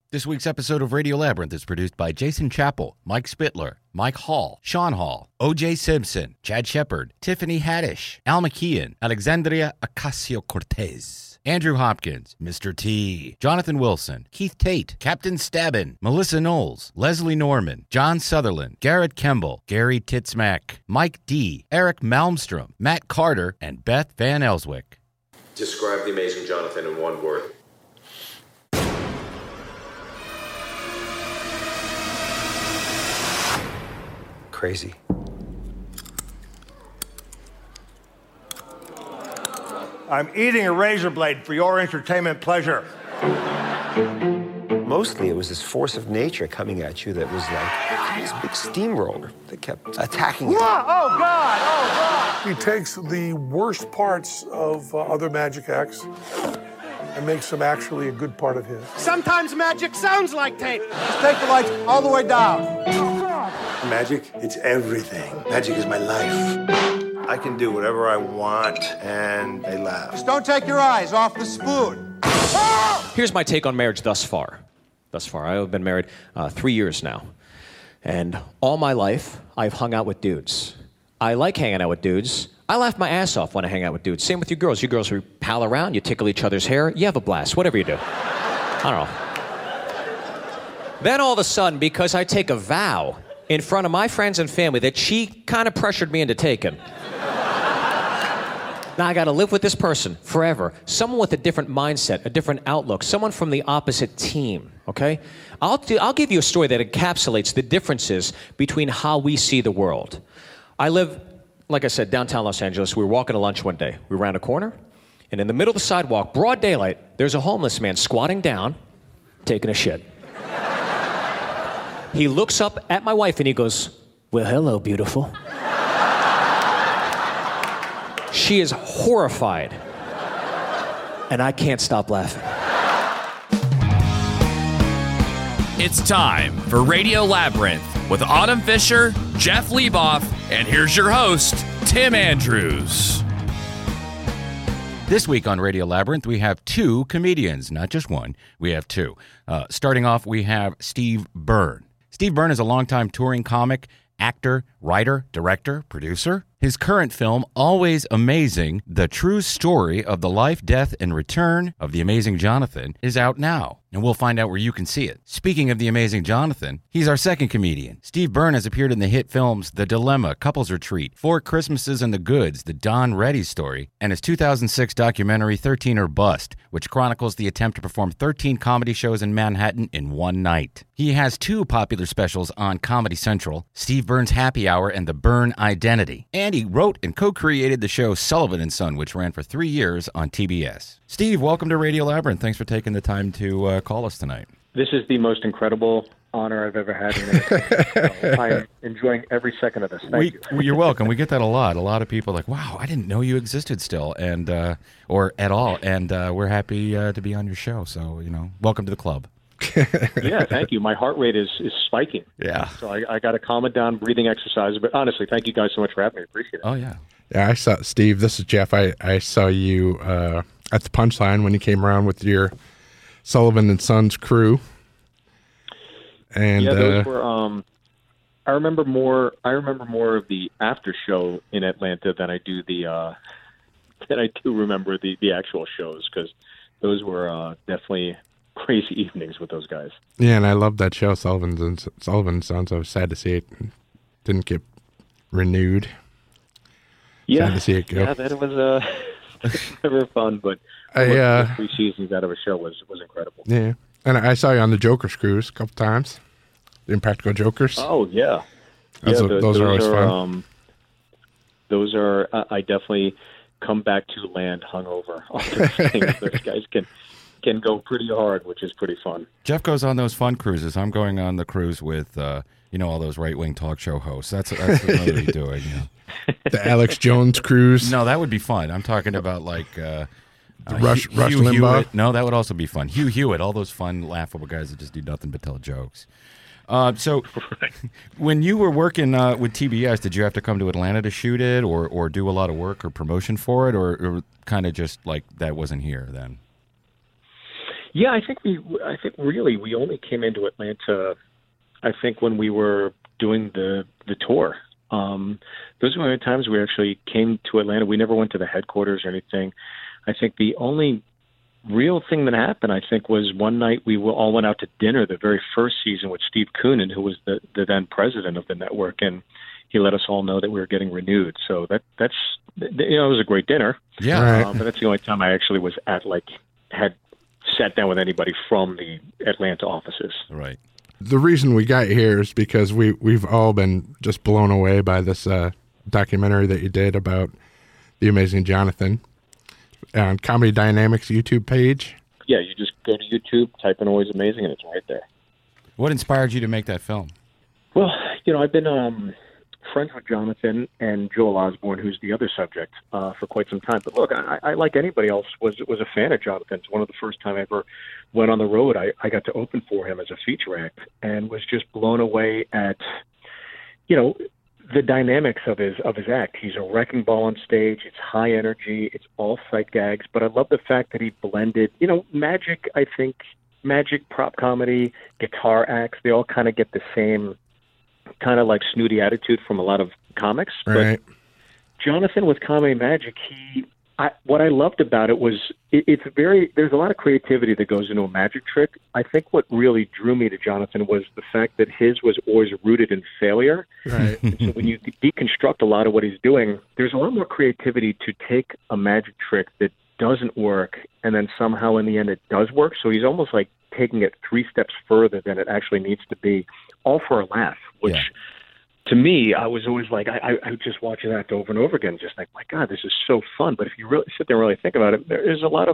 This week's episode of Radio Labyrinth is produced by Jason Chappell, Mike Spittler, Mike Hall, Sean Hall, O.J. Simpson, Chad Shepard, Tiffany Haddish, Al McKeon, Alexandria Ocasio-Cortez, Andrew Hopkins, Mr. T, Jonathan Wilson, Keith Tate, Captain Stabbin, Melissa Knowles, Leslie Norman, John Sutherland, Garrett Kemble, Gary Titsmack, Mike D, Eric Malmstrom, Matt Carter, and Beth Van Elswick. Describe the Amazing Jonathan in one word. Crazy. I'm eating a razor blade for your entertainment pleasure. Mostly it was this force of nature coming at you that was like this big steamroller that kept attacking you. Oh, God! Oh, God! He takes the worst parts of other magic acts and makes them actually a good part of his. Sometimes magic sounds like tape. Let's take the lights all the way down. Magic, it's everything. Magic is my life. I can do whatever I want, and they laugh. Just don't take your eyes off the spoon. Here's my take on marriage thus far. I've been married 3 years now. And all my life, I've hung out with dudes. I like hanging out with dudes. I laugh my ass off when I hang out with dudes. Same with you girls. You girls who pal around, you tickle each other's hair, you have a blast, whatever you do. I don't know. Then all of a sudden, because I take a vow in front of my friends and family that she kind of pressured me into taking. Now I got to live with this person forever. Someone with a different mindset, a different outlook, someone from the opposite team, okay? I'll give you a story that encapsulates the differences between how we see the world. I live, like I said, downtown Los Angeles. We were walking to lunch one day. We ran a corner, and in the middle of the sidewalk, broad daylight, there's a homeless man squatting down, taking a shit. He looks up at my wife and he goes, "Well, hello, beautiful." She is horrified. And I can't stop laughing. It's time for Radio Labyrinth with Autumn Fisher, Jeff Leboff, and here's your host, Tim Andrews. This week on Radio Labyrinth, we have two comedians, not just one. We have two. Starting off, we have Steve Byrne. Steve Byrne is a longtime touring comic, actor, writer, director, producer. His current film, Always Amazing, the true story of the life, death, and return of the Amazing Jonathan, is out now, and we'll find out where you can see it. Speaking of the Amazing Jonathan, he's our second comedian. Steve Byrne has appeared in the hit films The Dilemma, Couples Retreat, Four Christmases and the Goods, The Don Reddy Story, and his 2006 documentary 13 or Bust, which chronicles the attempt to perform 13 comedy shows in Manhattan in one night. He has two popular specials on Comedy Central, Steve Byrne's Happy Hour and The Byrne Identity. And he wrote and co-created the show Sullivan and Son, which ran for 3 years on TBS. Steve, welcome to Radio Labyrinth. Thanks for taking the time to call us tonight. This is the most incredible honor I've ever had. So I'm enjoying every second of this. Thank you. You're welcome. We get that a lot. A lot of people are like, wow, I didn't know you existed still, and or at all, and we're happy to be on your show. So, welcome to the club. Yeah, thank you. My heart rate is spiking. Yeah. So I got to calm it down, breathing exercises. But honestly, thank you guys so much for having me. I appreciate it. Oh, yeah. Yeah, I saw, Steve, this is Jeff. I saw you at the Punchline when you came around with your Sullivan and Sons crew. And yeah, those were, I remember more of the after show in Atlanta than I do remember the actual shows, because those were definitely crazy evenings with those guys. Yeah, and I love that show, Sullivan and Sons. I was sad to see it didn't get renewed. Yeah, sad to see it go. Yeah, that was never fun, but 3 seasons out of a show was incredible. Yeah, and I saw you on the Jokers cruise a couple times, the Impractical Jokers. Oh yeah, those are always fun. Those are I definitely come back to land hungover. All those things, those guys can go pretty hard, which is pretty fun. Jeff goes on those fun cruises. I'm going on the cruise with, all those right-wing talk show hosts. That's what he's doing. The Alex Jones cruise. No, that would be fun. I'm talking about like Rush Hugh Limbaugh. Hewitt. No, that would also be fun. Hugh Hewitt, all those fun, laughable guys that just do nothing but tell jokes. So when you were working with TBS, did you have to come to Atlanta to shoot it or do a lot of work or promotion for it, or kind of just like that wasn't here then? Yeah, I think really we only came into Atlanta, I think, when we were doing the tour. Those were the times we actually came to Atlanta. We never went to the headquarters or anything. I think the only real thing that happened, I think, was one night we all went out to dinner the very first season with Steve Koonin, who was the then president of the network, and he let us all know that we were getting renewed. So that's it was a great dinner. Yeah, but that's the only time I actually was had sat down with anybody from the Atlanta offices. Right. The reason we got here is because we've all been just blown away by this documentary that you did about The Amazing Jonathan on Comedy Dynamics YouTube page. Yeah, you just go to YouTube, type in Always Amazing, and it's right there. What inspired you to make that film? Well, I've been friends with Jonathan and Joel Osborne, who's the other subject, for quite some time. But look, I like anybody else, was a fan of Jonathan. It's one of the first time I ever went on the road. I got to open for him as a feature act and was just blown away at, the dynamics of his act. He's a wrecking ball on stage. It's high energy. It's all sight gags. But I love the fact that he blended, magic, prop comedy, guitar acts. They all kind of get the same kind of like snooty attitude from a lot of comics. Right. But Jonathan with Comedy Magic, what I loved about it was there's a lot of creativity that goes into a magic trick. I think what really drew me to Jonathan was the fact that his was always rooted in failure. Right. So when you deconstruct a lot of what he's doing, there's a lot more creativity to take a magic trick that doesn't work and then somehow in the end it does work. So he's almost like taking it 3 steps further than it actually needs to be, all for a laugh, which to me, I was always like, I would just watch that over and over again, just like, my God, this is so fun. But if you really sit there and really think about it, there is a lot of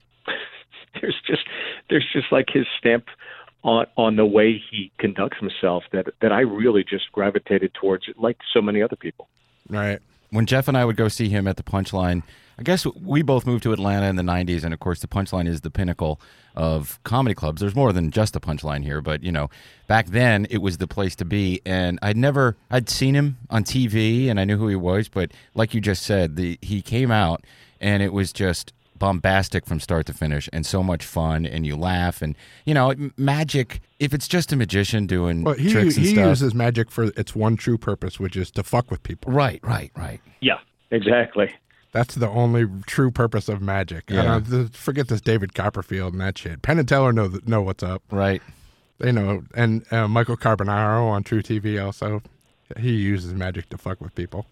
there's just like his stamp on the way he conducts himself that I really just gravitated towards, like so many other people. Right. When Jeff and I would go see him at the Punchline, I guess we both moved to Atlanta in the 90s, and of course the Punchline is the pinnacle of comedy clubs. There's more than just the Punchline here, but back then it was the place to be. And I'd seen him on TV and I knew who he was, but like you just said, he came out and it was just bombastic from start to finish and so much fun, and you laugh, and magic, if it's just a magician doing tricks and stuff. He uses magic for its one true purpose, which is to fuck with people. Right. Yeah, exactly. That's the only true purpose of magic. Yeah. Forget this David Copperfield and that shit. Penn and Teller know what's up. Right. They know. And Michael Carbonaro on True TV also, he uses magic to fuck with people.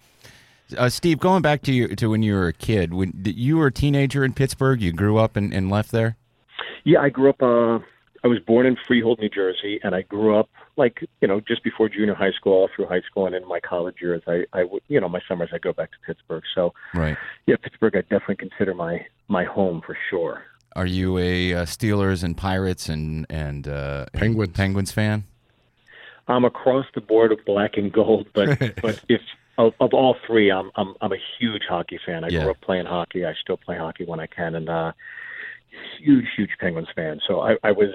Steve, going back to when you were a kid, when you were a teenager in Pittsburgh, you grew up and left there? Yeah, I grew up, I was born in Freehold, New Jersey, and I grew up just before junior high school, all through high school, and in my college years, I would, my summers, I go back to Pittsburgh. So, right. Yeah, Pittsburgh, I definitely consider my home for sure. Are you a Steelers and Pirates and Penguins fan? I'm across the board of black and gold, but if of all three, I'm a huge hockey fan. I grew up playing hockey. I still play hockey when I can, and huge Penguins fan. So I was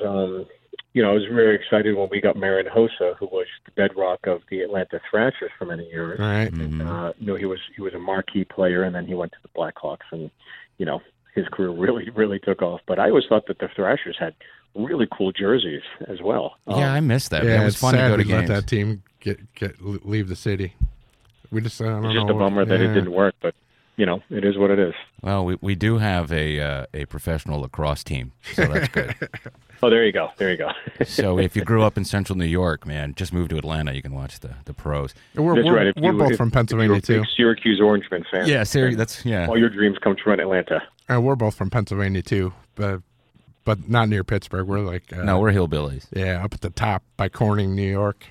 I was very excited when we got Marian Hossa, who was the bedrock of the Atlanta Thrashers for many years. Right. And, he was a marquee player, and then he went to the Blackhawks, and his career really took off. But I always thought that the Thrashers had really cool jerseys as well. I missed that. Yeah, it was fun to go to games. Let that team leave the city. We just I don't it's know. Just a bummer that it didn't work, but it is what it is. Well, we do have a professional lacrosse team, so that's good. Oh, there you go. So if you grew up in central New York, man, just move to Atlanta. You can watch the pros. That's right. We're both from Pennsylvania too. Syracuse Orangemen fans. Yeah, Syracuse. All your dreams come true in Atlanta. We're both from Pennsylvania too, but not near Pittsburgh. We're like no, we're hillbillies. Yeah, up at the top by Corning, New York.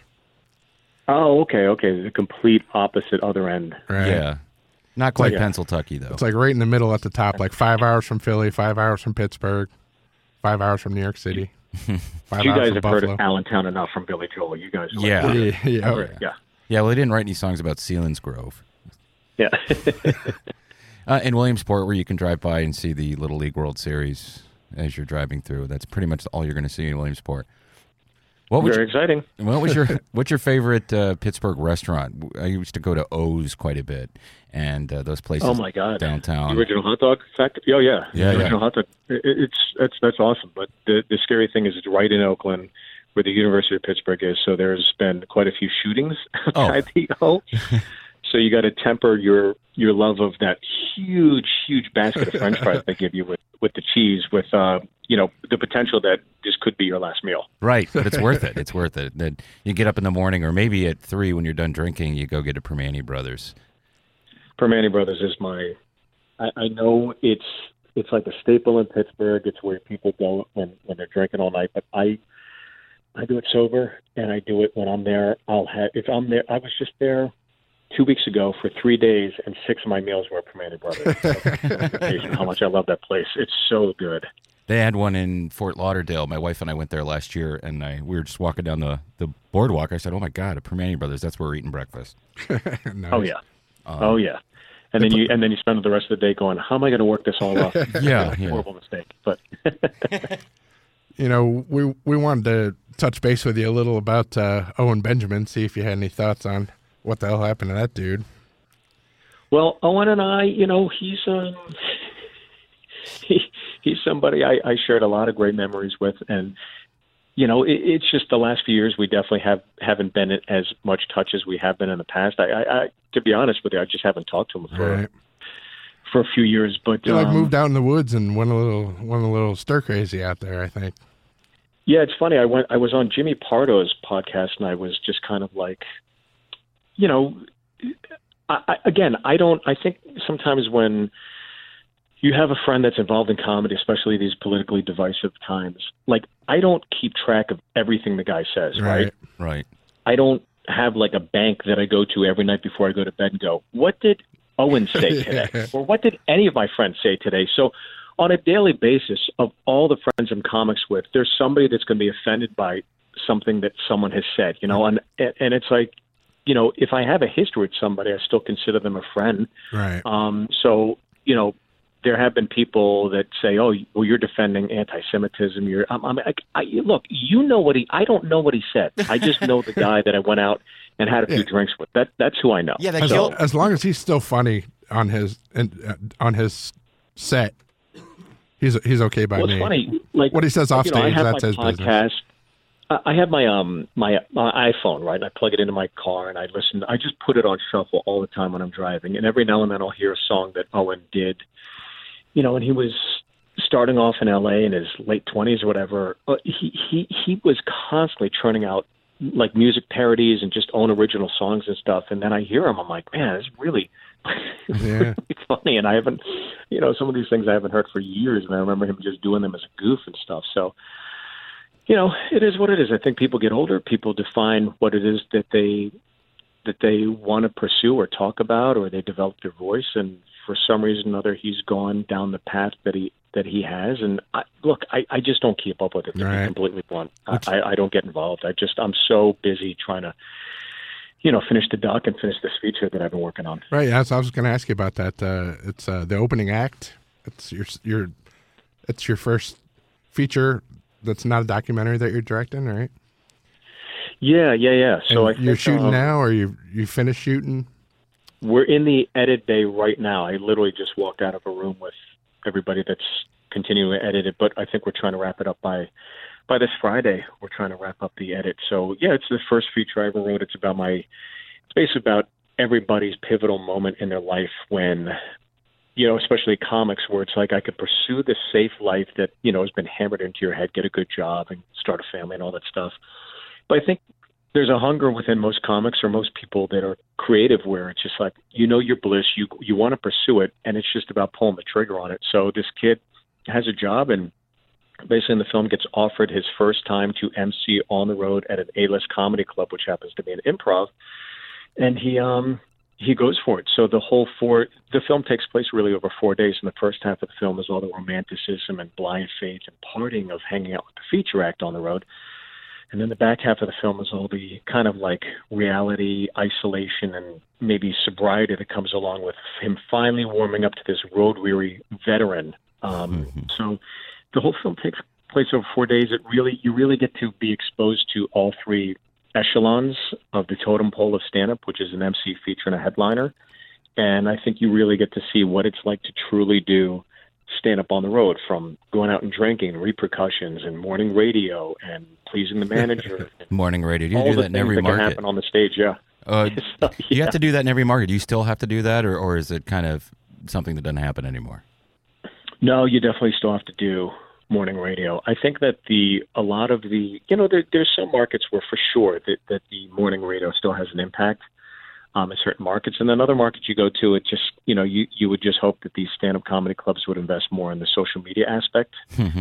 Oh, okay. The complete opposite other end. Right. Yeah. Not quite Pennsylvania, though. It's like right in the middle at the top, like 5 hours from Philly, 5 hours from Pittsburgh, 5 hours from New York City. 5 you hours guys from have Buffalo. heard of Allentown enough from Billy Joel. You guys are Yeah, well, they didn't write any songs about Selinsgrove. Yeah. In Williamsport, where you can drive by and see the Little League World Series as you're driving through. That's pretty much all you're going to see in Williamsport. Very exciting. What's your favorite Pittsburgh restaurant? I used to go to O's quite a bit, and those places. Oh my God, downtown. The original hot dog factory. Oh yeah, yeah, the original hot dog. That's awesome. But the scary thing is, it's right in Oakland, where the University of Pittsburgh is. So there's been quite a few shootings outside the O. So you got to temper your love of that huge basket of French fries they give you with the cheese, with the potential that this could be your last meal. Right, but it's worth it. It's worth it. Then you get up in the morning, or maybe at 3 when you're done drinking, you go get a Permane Brothers. Permane Brothers is my. I know it's like a staple in Pittsburgh. It's where people go when they're drinking all night. But I do it sober, and I do it when I'm there. If I'm there. I was just there 2 weeks ago for 3 days, and 6 of my meals were Permane Brothers. How much I love that place. It's so good. They had one in Fort Lauderdale. My wife and I went there last year, and we were just walking down the boardwalk. I said, "Oh my God, a Permane Brothers! That's where we're eating breakfast." Nice. Oh yeah, and then you spend the rest of the day going, "How am I going to work this all off?" Yeah. Horrible mistake, but. We wanted to touch base with you a little about Owen Benjamin. See if you had any thoughts on what the hell happened to that dude. Well, Owen and I, he's he's somebody I shared a lot of great memories with, and it's just the last few years we definitely haven't been in as much touch as we have been in the past. I to be honest with you, I just haven't talked to him for a few years. But you moved out in the woods and went a little stir crazy out there, I think. Yeah, it's funny. I was on Jimmy Pardo's podcast, and I was just kind of like, I think sometimes when you have a friend that's involved in comedy, especially these politically divisive times, like, I don't keep track of everything the guy says, right? Right. I don't have like a bank that I go to every night before I go to bed and go, what did Owen say today? Or what did any of my friends say today? So on a daily basis, of all the friends I'm comics with, there's somebody that's going to be offended by something that someone has said, and it's like, if I have a history with somebody, I still consider them a friend. Right. So, there have been people that say, "Oh, well, you're defending anti-Semitism." Look, I don't know what he said. I just know the guy that I went out and had a few drinks with. That's who I know. Yeah, as long as he's still funny on his set, he's okay by me. It's funny, like what he says off stage. That's his podcast. Business. I have my my iPhone, right? And I plug it into my car, and I listen. I just put it on shuffle all the time when I'm driving, and every now and then I'll hear a song that Owen did. And he was starting off in L.A. in his late 20s or whatever. He was constantly churning out like music parodies and just own original songs and stuff. And then I hear him, I'm like, man, it's really, really funny. And I haven't, some of these things I haven't heard for years, and I remember him just doing them as a goof and stuff. So, it is what it is. I think people get older, people define what it is that they want to pursue or talk about, or they develop their voice, and for some reason or another, he's gone down the path that he has. And I just don't keep up with it, to be completely blunt. I don't get involved. I'm so busy trying to, finish the doc and finish this feature that I've been working on. Right. Yeah, so I was going to ask you about that. It's the opening act. It's your first feature that's not a documentary that you're directing, right? Yeah. So you're shooting now, or you finished shooting? We're in the edit bay right now. I literally just walked out of a room with everybody that's continuing to edit it, but I think we're trying to wrap it up by this Friday. We're trying to wrap up the edit. So yeah, it's the first feature I ever wrote. It's basically about everybody's pivotal moment in their life when, especially comics, where it's like I could pursue this safe life that, has been hammered into your head, get a good job and start a family and all that stuff. But I think there's a hunger within most comics or most people that are creative where it's just like, your bliss, you want to pursue it, and it's just about pulling the trigger on it. So this kid has a job, and basically in the film gets offered his first time to MC on the road at an A-list comedy club, which happens to be an improv, and he goes for it. So the film takes place really over 4 days, and the first half of the film is all the romanticism and blind faith and partying of hanging out with the feature act on the road. And then the back half of the film is all the kind of like reality, isolation, and maybe sobriety that comes along with him finally warming up to this road-weary veteran. So the whole film takes place over 4 days, you really get to be exposed to all three echelons of the totem pole of stand-up, which is an MC, feature, and a headliner. And I think you really get to see what it's like to truly do stand-up on the road, from going out and drinking, repercussions, and morning radio, and pleasing the manager. Morning radio. Do you all do the that in things every that market? can happen on the stage, yeah. You have to do that in every market. Do you still have to do that, or is it kind of something that doesn't happen anymore? No, you definitely still have to do morning radio. I think that a lot of the, there's some markets where for sure that the morning radio still has an impact in certain markets. And then other markets you go to, it just, you would just hope that these stand-up comedy clubs would invest more in the social media aspect.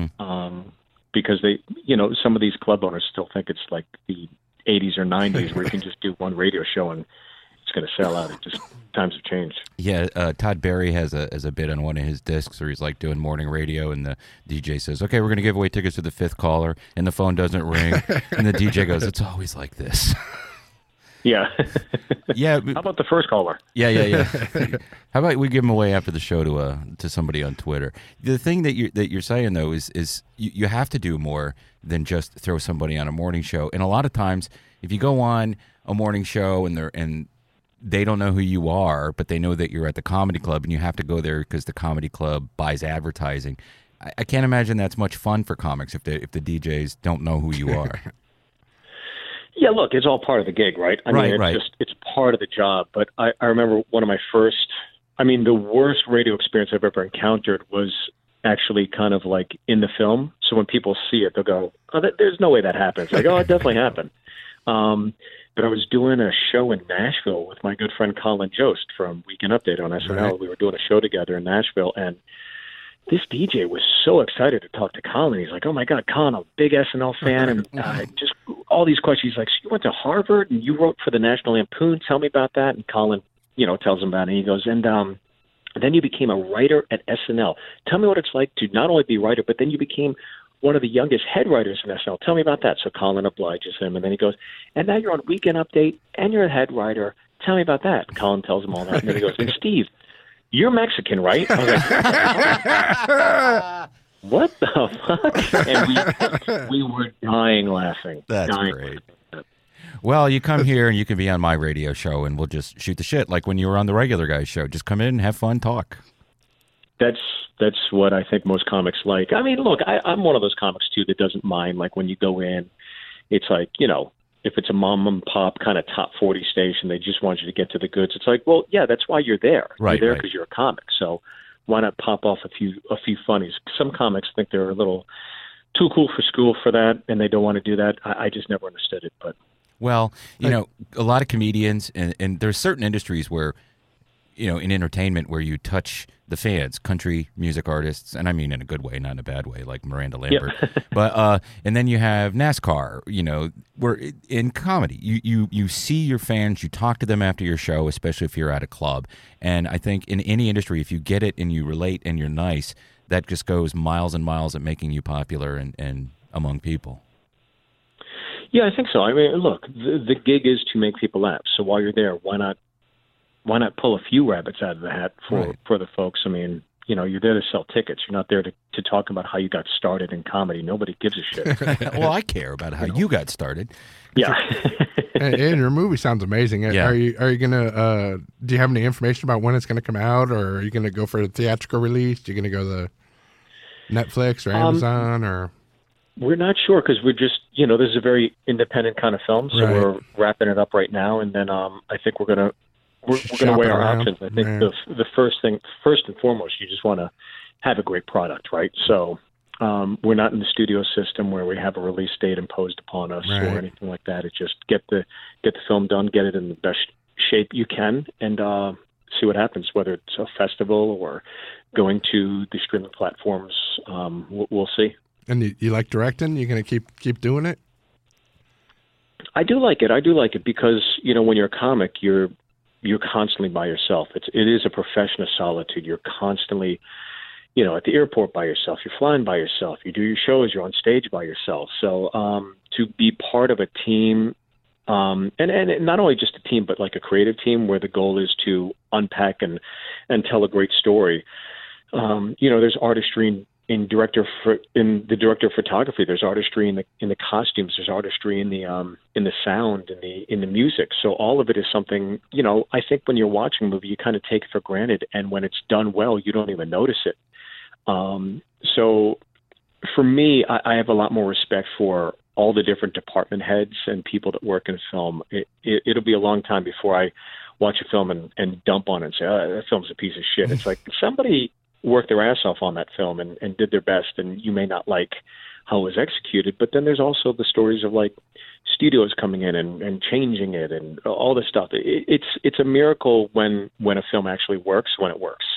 Because they, some of these club owners still think it's like the 80s or 90s where you can just do one radio show and it's going to sell out. It just, times have changed. Yeah, Todd Barry has a bit on one of his discs where he's like doing morning radio, and the DJ says, "Okay, we're going to give away tickets to the fifth caller," and the phone doesn't ring, and the DJ goes, "It's always like this." Yeah. Yeah. How about the first caller? Yeah. How about we give them away after the show to somebody on Twitter? The thing that you're saying though is you have to do more than just throw somebody on a morning show. And a lot of times, if you go on a morning show and they don't know who you are, but they know that you're at the comedy club, and you have to go there because the comedy club buys advertising. I can't imagine that's much fun for comics if the DJs don't know who you are. Yeah, look, it's all part of the gig, right? I mean, it's part of the job. But I remember one of my the worst radio experience I've ever encountered was actually kind of like in the film. So when people see it, they'll go, "Oh, there's no way that happens." Like, "Oh, it definitely happened." But I was doing a show in Nashville with my good friend Colin Jost from Weekend Update on SNL. Right. We were doing a show together in Nashville, and this DJ was so excited to talk to Colin. He's like, "Oh my God, Colin, I'm a big SNL fan," and just all these questions. He's like, "So you went to Harvard and you wrote for the National Lampoon? Tell me about that." And Colin, tells him about it. And he goes, and then you became a writer at SNL. Tell me what it's like to not only be a writer, but then you became one of the youngest head writers in SNL. Tell me about that. So Colin obliges him, and then he goes, "And now you're on Weekend Update, and you're a head writer. Tell me about that." And Colin tells him all that, and then he goes, "And Steve, you're Mexican, right?" I was like, "What the fuck?" And we were dying laughing. That's great. Well, you come here and you can be on my radio show, and we'll just shoot the shit like when you were on the regular guy's show. Just come in, have fun, talk. That's what I think most comics like. I mean, look, I'm one of those comics too that doesn't mind. Like when you go in, it's like, if it's a mom and pop kind of top 40 station, they just want you to get to the goods. It's like, well, yeah, that's why you're there. Right, you're there because you're a comic. So why not pop off a few funnies? Some comics think they're a little too cool for school for that, and they don't want to do that. I just never understood it. But well, a lot of comedians, and there's certain industries where, in entertainment, where you touch the fans, country music artists, and I mean in a good way, not in a bad way, like Miranda Lambert. Yep. But and then you have NASCAR. Where in comedy, you see your fans, you talk to them after your show, especially if you're at a club. And I think in any industry, if you get it and you relate and you're nice, that just goes miles and miles at making you popular and among people. Yeah, I think so. I mean, look, the gig is to make people laugh. So while you're there, why not pull a few rabbits out of the hat for the folks? I mean, you're there to sell tickets. You're not there to talk about how you got started in comedy. Nobody gives a shit. Well, I care about how you got started. Yeah. And your movie sounds amazing. Yeah. Are you gonna? Do you have any information about when it's gonna come out, or are you gonna go for a theatrical release? Are you gonna go to Netflix or Amazon or? We're not sure because we're just, this is a very independent kind of film, so we're wrapping it up right now, and then I think we're gonna weigh our options. I think the first and foremost, you just want to have a great product, right? So we're not in the studio system where we have a release date imposed upon us or anything like that. It's just get the film done, get it in the best shape you can, and see what happens. Whether it's a festival or going to the streaming platforms, we'll see. And you like directing? You're going to keep doing it? I do like it because, when you're a comic, you're constantly by yourself. It is a profession of solitude. You're constantly, at the airport by yourself. You're flying by yourself. You do your shows. You're on stage by yourself. So to be part of a team, and not only just a team, but like a creative team where the goal is to unpack and tell a great story. There's artistry in the director of photography. There's artistry in the costumes. There's artistry in the sound, in the music. So all of it is something, you know, I think when you're watching a movie, you kind of take it for granted, and when it's done well, you don't even notice it. So for me, I have a lot more respect for all the different department heads and people that work in film. It'll be a long time before I watch a film and dump on it and say, oh, that film's a piece of shit. It's like somebody worked their ass off on that film and did their best, and you may not like how it was executed, but then there's also the stories of like studios coming in and changing it and all this stuff. It's a miracle when a film actually works, when it works.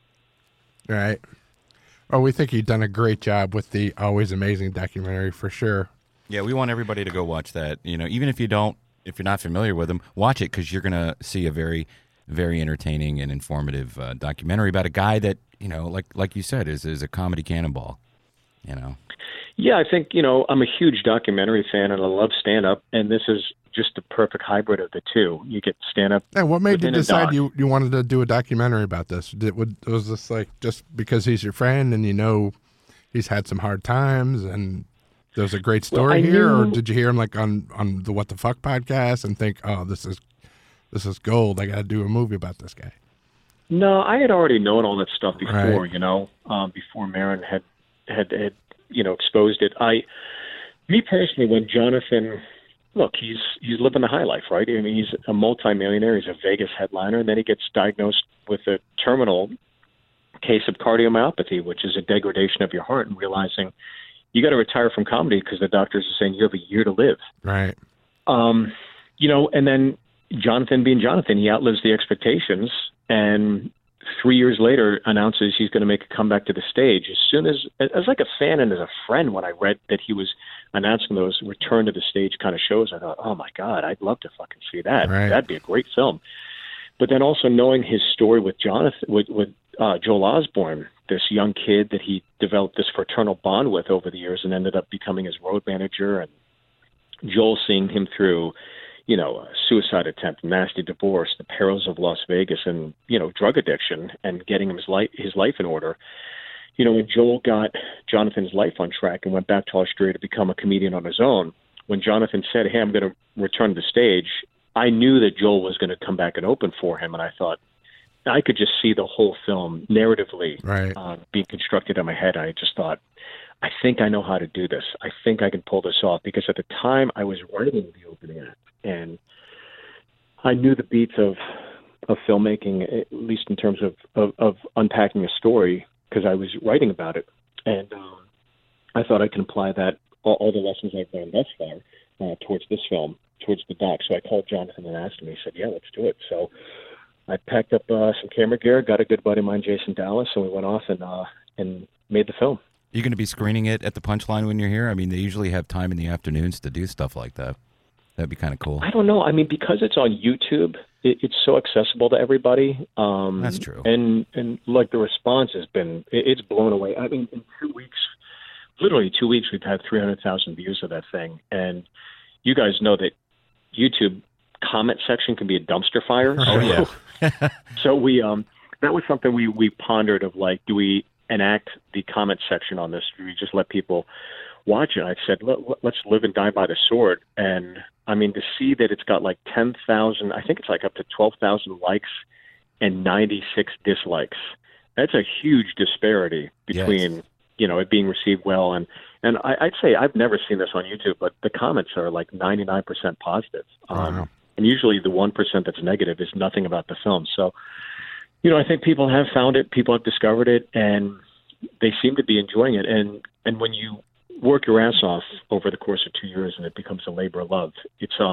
Right. Well, we think you've done a great job with the Always Amazing documentary for sure. Yeah, we want everybody to go watch that. You know, even if you're not familiar with them, watch it, because you're going to see a very, very entertaining and informative documentary about a guy that, you know, like you said, is a comedy cannonball. You know. Yeah, I think, you know, I'm a huge documentary fan and I love stand-up, and this is just the perfect hybrid of the two. You get stand-up. And what made you decide you wanted to do a documentary about this? Was this like just because he's your friend and you know he's had some hard times and there's a great story here, or did you hear him like on the What the Fuck podcast and think, oh, this is gold, I got to do a movie about this guy? No, I had already known all that stuff before, right. You know, before Maron had you know, exposed it. Me personally, when Jonathan, look, he's living the high life, right? I mean, he's a multimillionaire. He's a Vegas headliner, and then he gets diagnosed with a terminal case of cardiomyopathy, which is a degradation of your heart, and realizing you got to retire from comedy because the doctors are saying you have a year to live. Right. You know, and then Jonathan being Jonathan, he outlives the expectations, and 3 years later announces he's going to make a comeback to the stage. As like a fan and as a friend, when I read that he was announcing those return to the stage kind of shows, I thought, oh my God, I'd love to fucking see that. Right. That'd be a great film. But then also knowing his story with Jonathan, with Joel Osborne, this young kid that he developed this fraternal bond with over the years and ended up becoming his road manager, and Joel seeing him through, you know, a suicide attempt, nasty divorce, the perils of Las Vegas, and, you know, drug addiction, and getting him his life in order. You know, when Joel got Jonathan's life on track and went back to Australia to become a comedian on his own, when Jonathan said, hey, I'm going to return to the stage, I knew that Joel was going to come back and open for him, and I thought, I could just see the whole film narratively being constructed in my head. I just thought, I think I know how to do this. I think I can pull this off, because at the time I was writing the opening act, and I knew the beats of filmmaking, at least in terms of unpacking a story, because I was writing about it. And I thought I can apply that, all the lessons I've learned thus far, towards this film, towards the doc. So I called Jonathan and asked him. He said, yeah, let's do it. So I packed up some camera gear, got a good buddy of mine, Jason Dallas, and we went off and made the film. Are you going to be screening it at the Punchline when you're here? I mean, they usually have time in the afternoons to do stuff like that. That'd be kind of cool. I don't know. I mean, because it's on YouTube, it's so accessible to everybody. That's true. And like the response has been, it's blown away. I mean, in 2 weeks, literally 2 weeks, we've had 300,000 views of that thing. And you guys know that YouTube comment section can be a dumpster fire. Oh, yeah. So we, that was something we pondered of, like, do we enact the comment section on this? Do we just let people watch it? I said, let's live and die by the sword. And I mean, to see that it's got like 10,000, I think it's like up to 12,000 likes and 96 dislikes. That's a huge disparity between, you know, it being received well. And I'd say I've never seen this on YouTube, but the comments are like 99% positive. Wow. And usually the 1% that's negative is nothing about the film. So, you know, I think people have found it, people have discovered it, and they seem to be enjoying it. And when you work your ass off over the course of 2 years and it becomes a labor of love,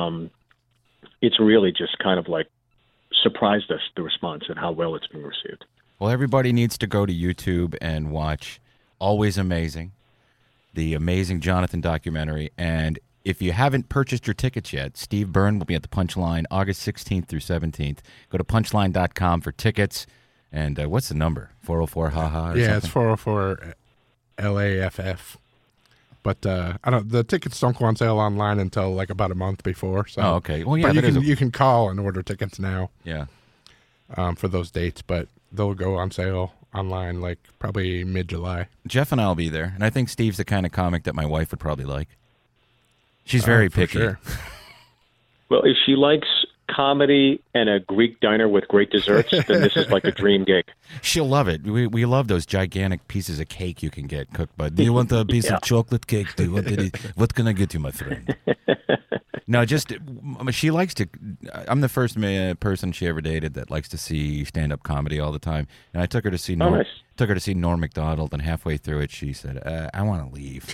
it's really just kind of like surprised us, the response and how well it's being received. Well, everybody needs to go to YouTube and watch Always Amazing, the Amazing Jonathan documentary. And if you haven't purchased your tickets yet, Steve Byrne will be at the Punchline August 16th through 17th. Go to punchline.com for tickets. And what's the number? 404 HaHa? Yeah, it's 404 LAFF. But the tickets don't go on sale online until like about a month before. So. Oh, okay. Well, yeah, but you can call and order tickets now. Yeah. For those dates, but they'll go on sale online, like probably mid-July. Jeff and I will be there, and I think Steve's the kind of comic that my wife would probably like. She's very picky. Sure. Well, if she likes comedy and a Greek diner with great desserts, then this is like a dream gig. She'll love it. We love those gigantic pieces of cake you can get cooked by. Do you want a piece of chocolate cake? Do you want it? What can I get you, my friend? No, just she likes to. I'm the first person she ever dated that likes to see stand-up comedy all the time, and I took her to see Norm Macdonald, and halfway through it, she said, "I want to leave."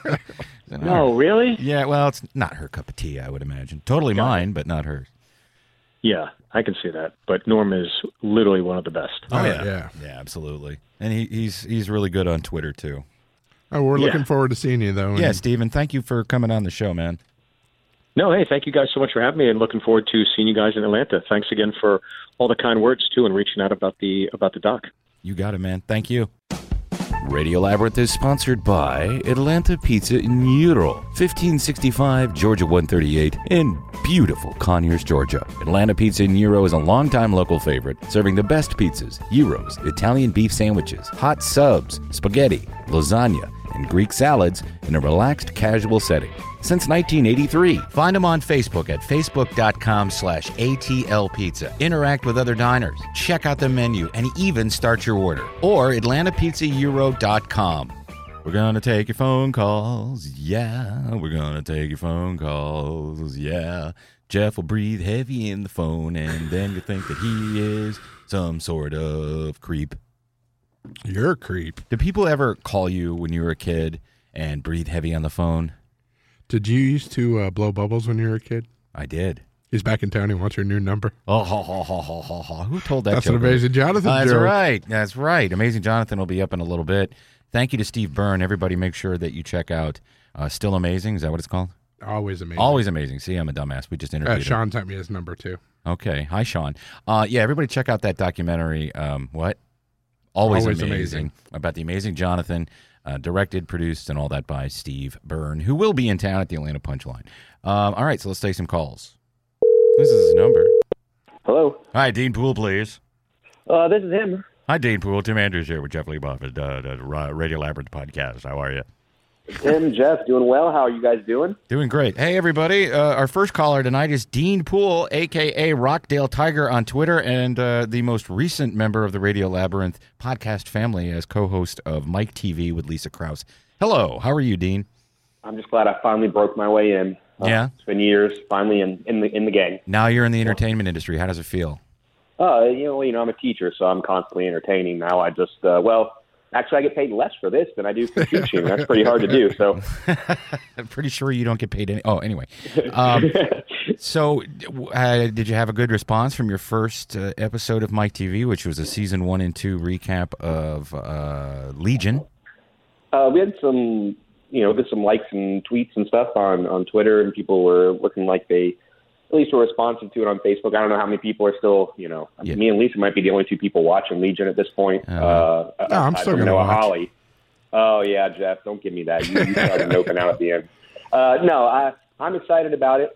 No, really? Yeah, well, it's not her cup of tea, I would imagine. Totally mine, but not hers. Yeah, I can see that. But Norm is literally one of the best. Oh yeah, absolutely. And he's really good on Twitter too. Oh, we're looking forward to seeing you though. Yeah, Steven, thank you for coming on the show, man. No, hey, thank you guys so much for having me, and looking forward to seeing you guys in Atlanta. Thanks again for all the kind words too, and reaching out about the doc. You got it, man. Thank you. Radio Labyrinth is sponsored by Atlanta Pizza in Ural, 1565 Georgia 138 in beautiful Conyers, Georgia. Atlanta Pizza in Ural is a longtime local favorite, serving the best pizzas, gyros, Italian beef sandwiches, hot subs, spaghetti, lasagna, and Greek salads in a relaxed, casual setting. Since 1983. Find them on Facebook at facebook.com/ATLPizza. Interact with other diners. Check out the menu and even start your order. Or AtlantaPizzaEuro.com. We're going to take your phone calls. Yeah, we're going to take your phone calls. Yeah. Jeff will breathe heavy in the phone, and then you think that he is some sort of creep. You're a creep. Did people ever call you when you were a kid and breathe heavy on the phone? Did you used to blow bubbles when you were a kid? I did. He's back in town. He wants your new number. Oh, who told that? That's an Amazing Jonathan joke. That's right. That's right. Amazing Jonathan will be up in a little bit. Thank you to Steve Byrne. Everybody make sure that you check out Still Amazing. Is that what it's called? Always Amazing. Always Amazing. See, I'm a dumbass. We just interviewed him. Sean sent me his number, too. Okay. Hi, Sean. Yeah, everybody check out that documentary. What? Always amazing. About the Amazing Jonathan. Directed, produced, and all that by Steve Byrne, who will be in town at the Atlanta Punchline. All right, so let's take some calls. This is his number. Hello. Hi, Dean Poole, please. This is him. Hi, Dean Poole. Tim Andrews here with Jeff Leboff at the Radio Labyrinth podcast. How are you? Tim, Jeff, doing well. How are you guys doing? Doing great. Hey, everybody. Our first caller tonight is Dean Poole, a.k.a. Rockdale Tiger on Twitter, and the most recent member of the Radio Labyrinth podcast family as co-host of Mike TV with Lisa Krause. Hello. How are you, Dean? I'm just glad I finally broke my way in. Yeah? It's been years, finally in the gang. Now you're in the entertainment industry. How does it feel? You know, I'm a teacher, so I'm constantly entertaining now. I just, actually, I get paid less for this than I do for teaching. That's pretty hard to do. So, I'm pretty sure you don't get paid any. Oh, anyway. So, did you have a good response from your first episode of Mike TV, which was a season 1 and 2 recap of Legion? We had some, some likes and tweets and stuff on Twitter, and people were looking like they at least were responsive to it on Facebook. I don't know how many people are still, me and Lisa might be the only 2 people watching Legion at this point. I'm still going to watch. Holly. Oh, yeah, Jeff, don't give me that. You started noping out at the end. I'm excited about it.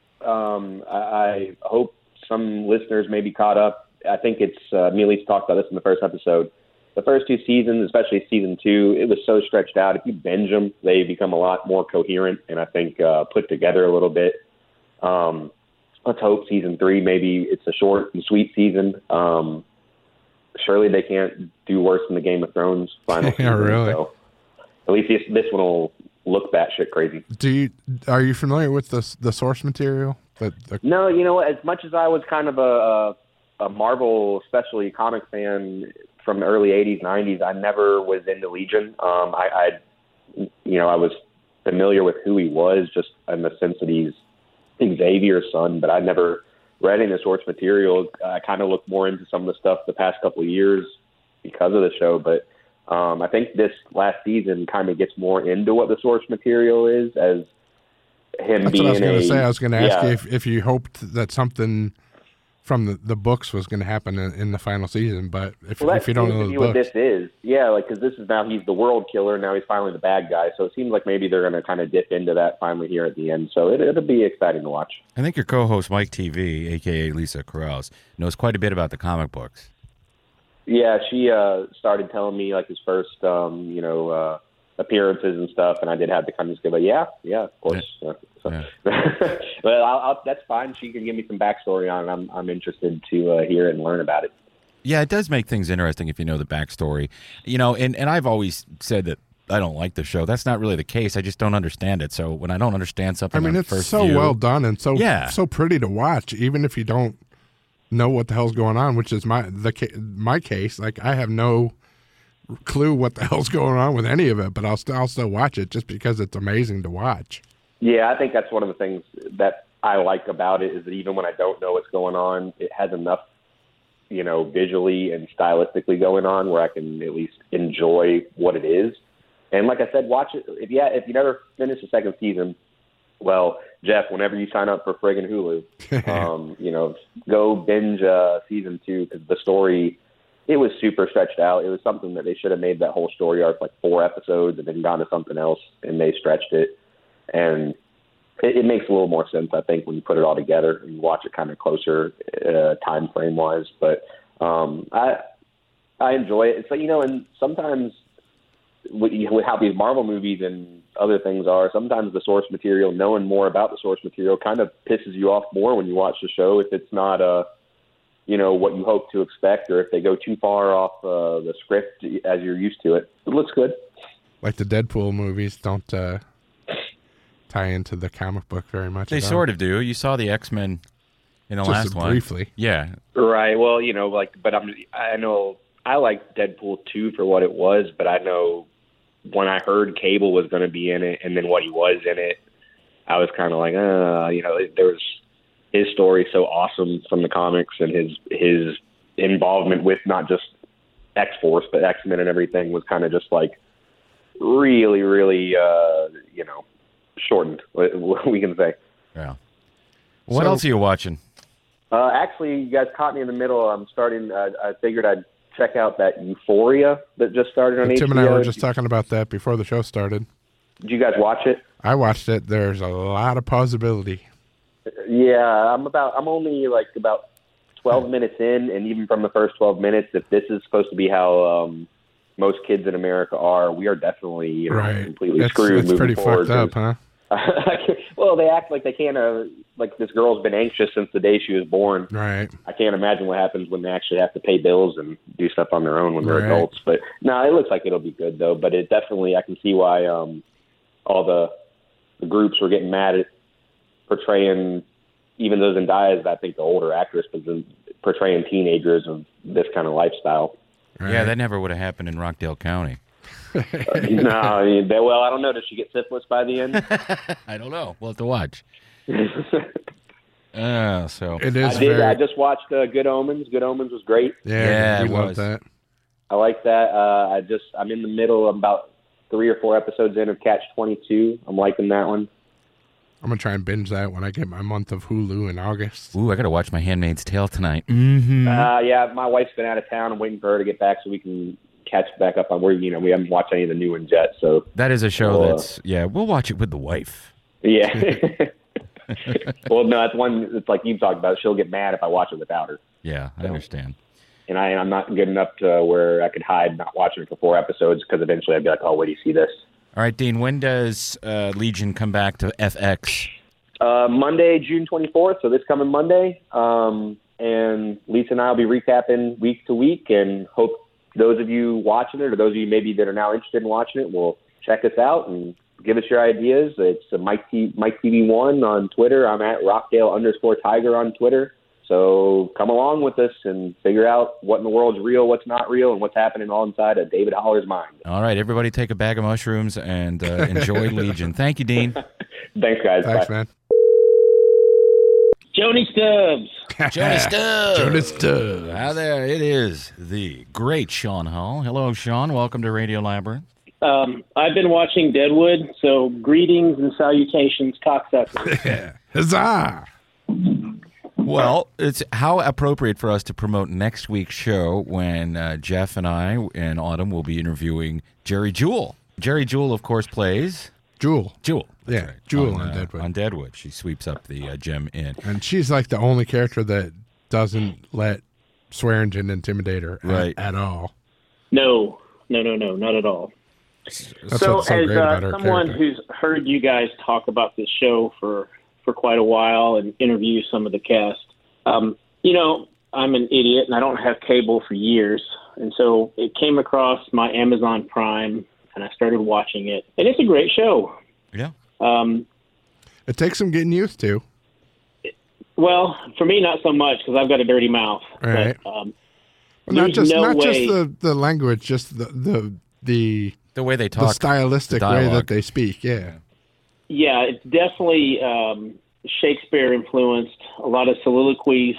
I hope some listeners may be caught up. I think it's, me and Lisa talked about this in the first episode. The first 2 seasons, especially season 2, it was so stretched out. If you binge them, they become a lot more coherent and I think put together a little bit. Let's hope season 3, maybe it's a short and sweet season. Surely they can't do worse than the Game of Thrones final season. Yeah, really. So at least this one will look batshit crazy. Are you familiar with the source material? No, as much as I was kind of a Marvel, especially comic fan from the early 80s, 90s, I never was into Legion. I was familiar with who he was just in the sense that he's Xavier's son, but I never read any of the source material. I kind of looked more into some of the stuff the past couple of years because of the show, but I think this last season kind of gets more into what the source material is as him That's being what I was going to say. I was going to ask you if you hoped that something from the books was going to happen in the final season, but if you don't know the books. What this is, because this is now he's the world killer, now he's finally the bad guy, so it seems like maybe they're going to kind of dip into that finally here at the end, so it'll be exciting to watch. I think your co-host Mike TV, a.k.a. Lisa Krause, knows quite a bit about the comic books. Yeah, she started telling me like his first, appearances and stuff, and I did have to kind of just go, yeah, of course. Yeah. But that's fine. She can give me some backstory on it. I'm interested to hear it and learn about it. Yeah, it does make things interesting if you know the backstory. And I've always said that I don't like the show. That's not really the case. I just don't understand it. So when I don't understand something, on it's first so view, well done and so pretty to watch, even if you don't know what the hell's going on, which is my case. Like, I have no clue what the hell's going on with any of it, but I'll still watch it just because it's amazing to watch. Yeah, I think that's one of the things that I like about it is that even when I don't know what's going on, it has enough, visually and stylistically going on where I can at least enjoy what it is. And like I said, watch it. If you never finish the second season, well, Jeff, whenever you sign up for friggin' Hulu, go binge season 2 because the story, it was super stretched out. It was something that they should have made that whole story arc like 4 episodes and then gone to something else, and they stretched it. And it makes a little more sense, I think, when you put it all together and watch it kind of closer time frame wise. But I enjoy it. It's like, and sometimes with how these Marvel movies and other things are, sometimes the source material, knowing more about the source material, kind of pisses you off more when you watch the show if it's not what you hope to expect, or if they go too far off the script as you're used to it. It looks good. Like the Deadpool movies don't tie into the comic book very much. They sort of do. You saw the X-Men in the last one. Briefly. Yeah. Right. Well, but I know I like Deadpool 2 for what it was, but I know when I heard Cable was going to be in it and then what he was in it, I was kind of like, there was his story so awesome from the comics, and his involvement with not just X-Force, but X-Men and everything was kind of just like really, really, shortened, we can say. Yeah. What else are you watching? Actually, you guys caught me in the middle. I'm starting, I figured I'd check out that Euphoria that just started on HBO. Tim and I were just talking about that before the show started. Did you guys watch it? I watched it. There's a lot of possibility. Yeah, I'm only like about 12 minutes in, and even from the first 12 minutes, if this is supposed to be how most kids in America are, we are definitely completely screwed. It's moving pretty forward. fucked up, huh? Well, they act like they can't. Like this girl's been anxious since the day she was born. Right. I can't imagine what happens when they actually have to pay bills and do stuff on their own when they're adults. But no, it looks like it'll be good though. But it definitely, I can see why all the groups were getting mad at portraying, even though Zendaya is, I think, the older actress, but portraying teenagers of this kind of lifestyle. Right. Yeah, that never would have happened in Rockdale County. No, I don't know. Does she get syphilis by the end? I don't know. We'll have to watch. So it is. I just watched Good Omens. Good Omens was great. Yeah, we love that. I like that. I'm in the middle. I'm about 3 or 4 episodes in of Catch 22. I'm liking that one. I'm gonna try and binge that when I get my month of Hulu in August. Ooh, I gotta watch My Handmaid's Tale tonight. Mm-hmm. Yeah, my wife's been out of town. I'm waiting for her to get back so we can catch back up on where we haven't watched any of the new ones yet. So that is a show we'll watch it with the wife. Yeah. Well, no, that's one. It's like you talked about. She'll get mad if I watch it without her. Yeah, I understand. And I'm not good enough to where I could hide not watching it for 4 episodes because eventually I'd be like, oh, wait, do you see this? All right, Dean, when does Legion come back to FX? Monday, June 24th, so this coming Monday. And Lisa and I will be recapping week to week, and hope those of you watching it, or those of you maybe that are now interested in watching it, will check us out and give us your ideas. It's Mike TV1 on Twitter. I'm at Rockdale_Tiger on Twitter. So come along with us and figure out what in the world's real, what's not real, and what's happening all inside of David Holler's mind. All right, everybody take a bag of mushrooms and enjoy Legion. Thank you, Dean. Thanks, guys. Thanks, Bye. man. Joni Stubbs. Joni Stubbs. Joni Stubbs. How there? It is the great Sean Hall. Hello, Sean. Welcome to Radio Labyrinth. I've been watching Deadwood, so greetings and salutations, cocksuckers. Huzzah! Well, it's how appropriate for us to promote next week's show when Jeff and I and Autumn will be interviewing Jerry Jewell. Jerry Jewell, of course, plays... Jewel. That's right. Jewel on Deadwood. On Deadwood. She sweeps up the gem in. And she's like the only character that doesn't let swear engine intimidator Right. at all. No, not at all. That's So, what's so as great about her someone character. who's heard you guys talk about this show for quite a while and interview some of the cast, I'm an idiot and I don't have cable for years, and so it came across my Amazon Prime, and I started watching it, and it's a great show. Yeah. It takes some getting used to. Well, for me, not so much because I've got a dirty mouth. Right. But, Well, not there's just no not way. just the language, just the way they the talk, stylistic the way that dialogue. they speak. Yeah. Yeah, it's definitely Shakespeare influenced. A lot of soliloquies,